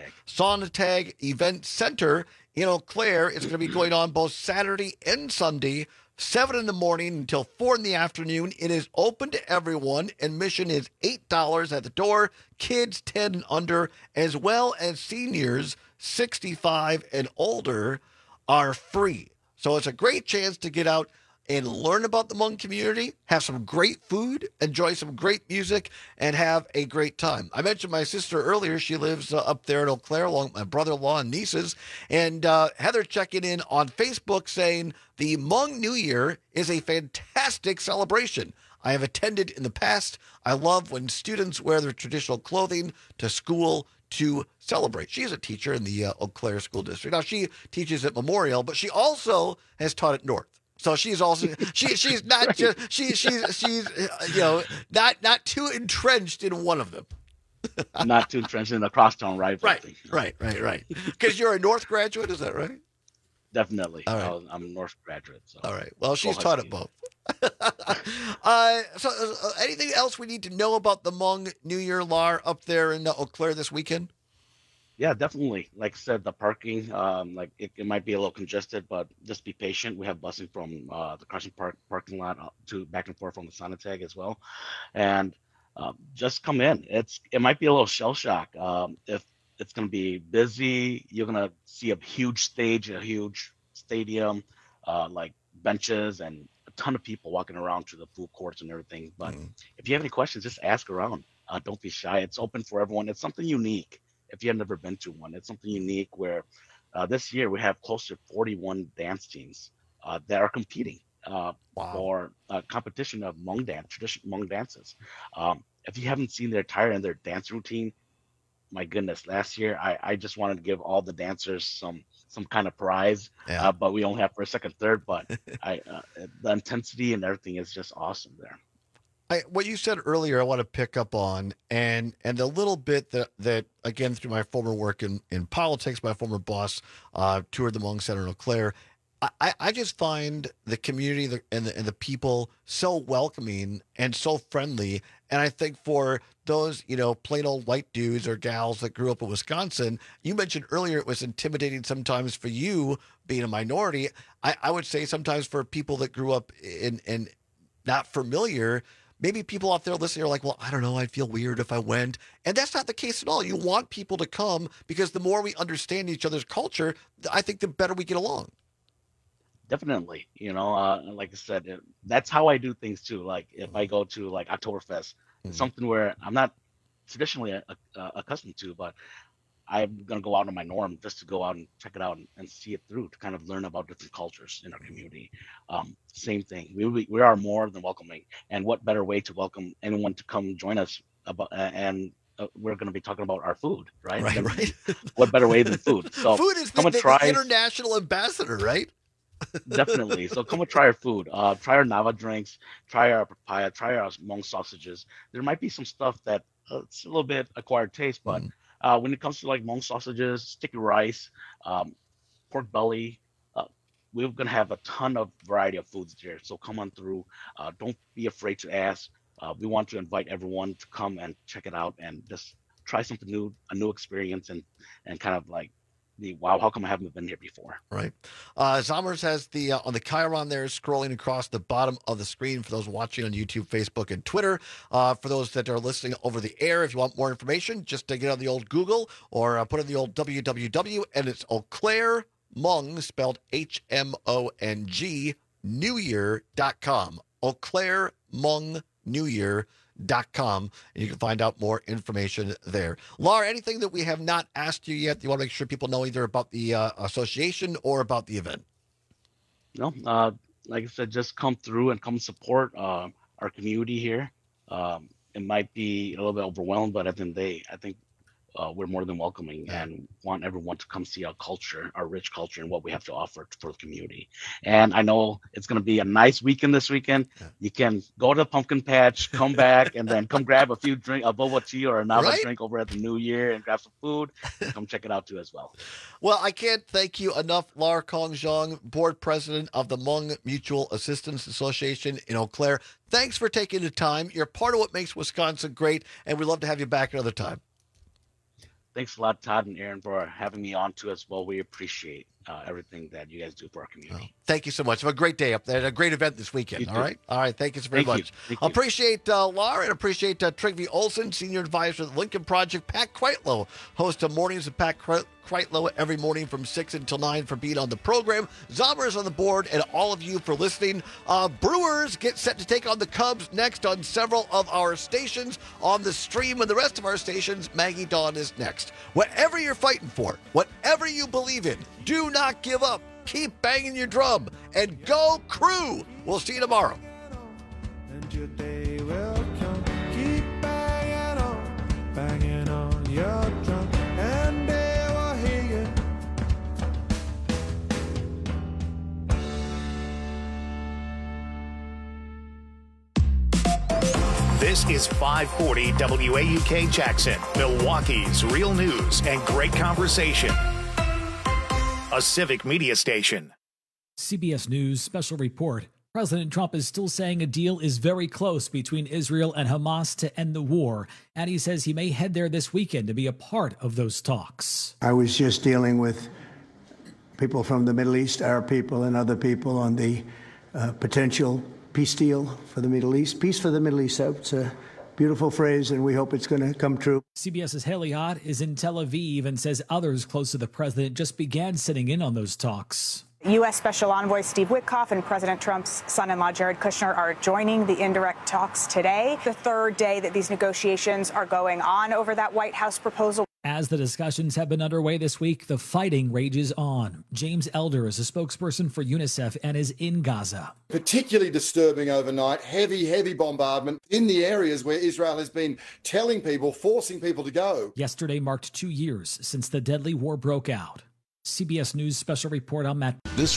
Sonatag Event Center in Eau Claire. It's going to be going on both Saturday and Sunday, 7 in the morning until 4 in the afternoon. It is open to everyone. Admission is $8 at the door. Kids 10 and under, as well as seniors 65 and older, are free. So it's a great chance to get out and learn about the Hmong community, have some great food, enjoy some great music, and have a great time. I mentioned my sister earlier. She lives up there in Eau Claire along with my brother-in-law and nieces. And Heather checking in on Facebook saying the Hmong New Year is a fantastic celebration. I have attended in the past. I love when students wear their traditional clothing to school to celebrate. She is a teacher in the Eau Claire School District. Now, she teaches at Memorial, but she also has taught at North. So she's also she's not just she's not too entrenched in one of them. Not too entrenched in the crosstown rivalry. Right. Because you're a North graduate, is that right? Definitely. All right. I'm a North graduate. So. All right. Well, she's taught at both. So anything else we need to know about the Hmong New Year, Lar, up there in Eau Claire this weekend? Yeah, definitely. Like I said, the parking, it might be a little congested, but just be patient. We have busing from the Carson Park parking lot to back and forth from the Sonotag as well. And just come in. It might be a little shell shock. If it's going to be busy, you're going to see a huge stage, a huge stadium, like benches and a ton of people walking around to the food courts and everything. But if you have any questions, just ask around. Don't be shy. It's open for everyone. It's something unique. If you have never been to one, it's something unique where this year we have close to 41 dance teams that are competing for a competition of Hmong dance, traditional Hmong dances. If you haven't seen their attire and their dance routine, my goodness, last year I just wanted to give all the dancers some kind of prize, but we only have first, second, third. But the intensity and everything is just awesome there. What you said earlier, I want to pick up on, and a little bit that again, through my former work in politics, my former boss toured the Hmong Center in Eau Claire. I just find the community and the people so welcoming and so friendly. And I think for those, plain old white dudes or gals that grew up in Wisconsin, you mentioned earlier it was intimidating sometimes for you being a minority. I would say sometimes for people that grew up in not familiar. Maybe people out there listening are like, well, I don't know, I'd feel weird if I went. And that's not the case at all. You want people to come because the more we understand each other's culture, I think the better we get along. Definitely. Like I said, that's how I do things too. Like if I go to like Oktoberfest, it's something where I'm not traditionally accustomed to, but I'm going to go out on my norm just to go out and check it out and see it through to kind of learn about different cultures in our community. Same thing. We are more than welcoming. And what better way to welcome anyone to come join us we're going to be talking about our food, right? Right. What better way than food? So food is come the international ambassador, right? Definitely. So come and try our food. Try our Nava drinks. Try our papaya. Try our Hmong sausages. There might be some stuff that it's a little bit acquired taste, but when it comes to like Hmong sausages, sticky rice, pork belly, we're going to have a ton of variety of foods there. So come on through. Don't be afraid to ask. We want to invite everyone to come and check it out and just try something new, a new experience, and kind of like, wow, how come I haven't been here before? Right. Zommers has the on the Chiron there scrolling across the bottom of the screen for those watching on YouTube, Facebook, and Twitter. For those that are listening over the air, if you want more information, just get on the old Google or put in the old www, and it's Eau Claire Hmong, spelled HMONG, newyear.com. Eau Claire Hmong newyear.com, and you can find out more information there. Lar, anything that we have not asked you yet, you want to make sure people know either about the association or about the event? No, like I said, just come through and come support our community here. It might be a little bit overwhelmed, but at the end of the day, I think we're more than welcoming and want everyone to come see our culture, our rich culture, and what we have to offer for the community. And I know it's going to be a nice weekend this weekend. You can go to the pumpkin patch, come back, and then come grab a boba tea or a Nava drink over at the New Year and grab some food. And come check it out too as well. Well, I can't thank you enough, Lar Kong Zhang, board president of the Hmong Mutual Assistance Association in Eau Claire. Thanks for taking the time. You're part of what makes Wisconsin great, and we'd love to have you back another time. Thanks a lot, Todd and Aaron, for having me on too as well. We appreciate it. everything that you guys do for our community. Thank you so much. Have a great day up there. A great event this weekend. All right. All right. Thank you so very much. Appreciate Laura and appreciate Trygve Olsen, Senior Advisor at the Lincoln Project. Pat Kreitlow, host of Mornings with Pat Kreitlow every morning from 6 until 9 for being on the program. Zombers on the board, and all of you for listening. Brewers get set to take on the Cubs next on several of our stations on the stream, and the rest of our stations. Maggie Dawn is next. Whatever you're fighting for, whatever you believe in, do not give up. Keep banging your drum, and go Crew. We'll see you tomorrow. And your day will come. Keep banging on your drum, and they will hear you. This is 540 WAUK Jackson, Milwaukee's real news and great conversation. A civic media station. CBS News special report. President Trump is still saying a deal is very close between Israel and Hamas to end the war, and he says he may head there this weekend to be a part of those talks. I was just dealing with people from the Middle East, Arab people and other people on the potential peace deal for the Middle East. Peace for the Middle East. It's a beautiful phrase, and we hope it's going to come true. CBS's Haley Ott is in Tel Aviv and says others close to the president just began sitting in on those talks. U.S. Special Envoy Steve Witkoff and President Trump's son-in-law Jared Kushner are joining the indirect talks today, the third day that these negotiations are going on over that White House proposal. As the discussions have been underway this week, the fighting rages on. James Elder is a spokesperson for UNICEF and is in Gaza. Particularly disturbing overnight, heavy bombardment in the areas where Israel has been telling people, forcing people to go. Yesterday marked 2 years since the deadly war broke out. CBS News special report on Matt. This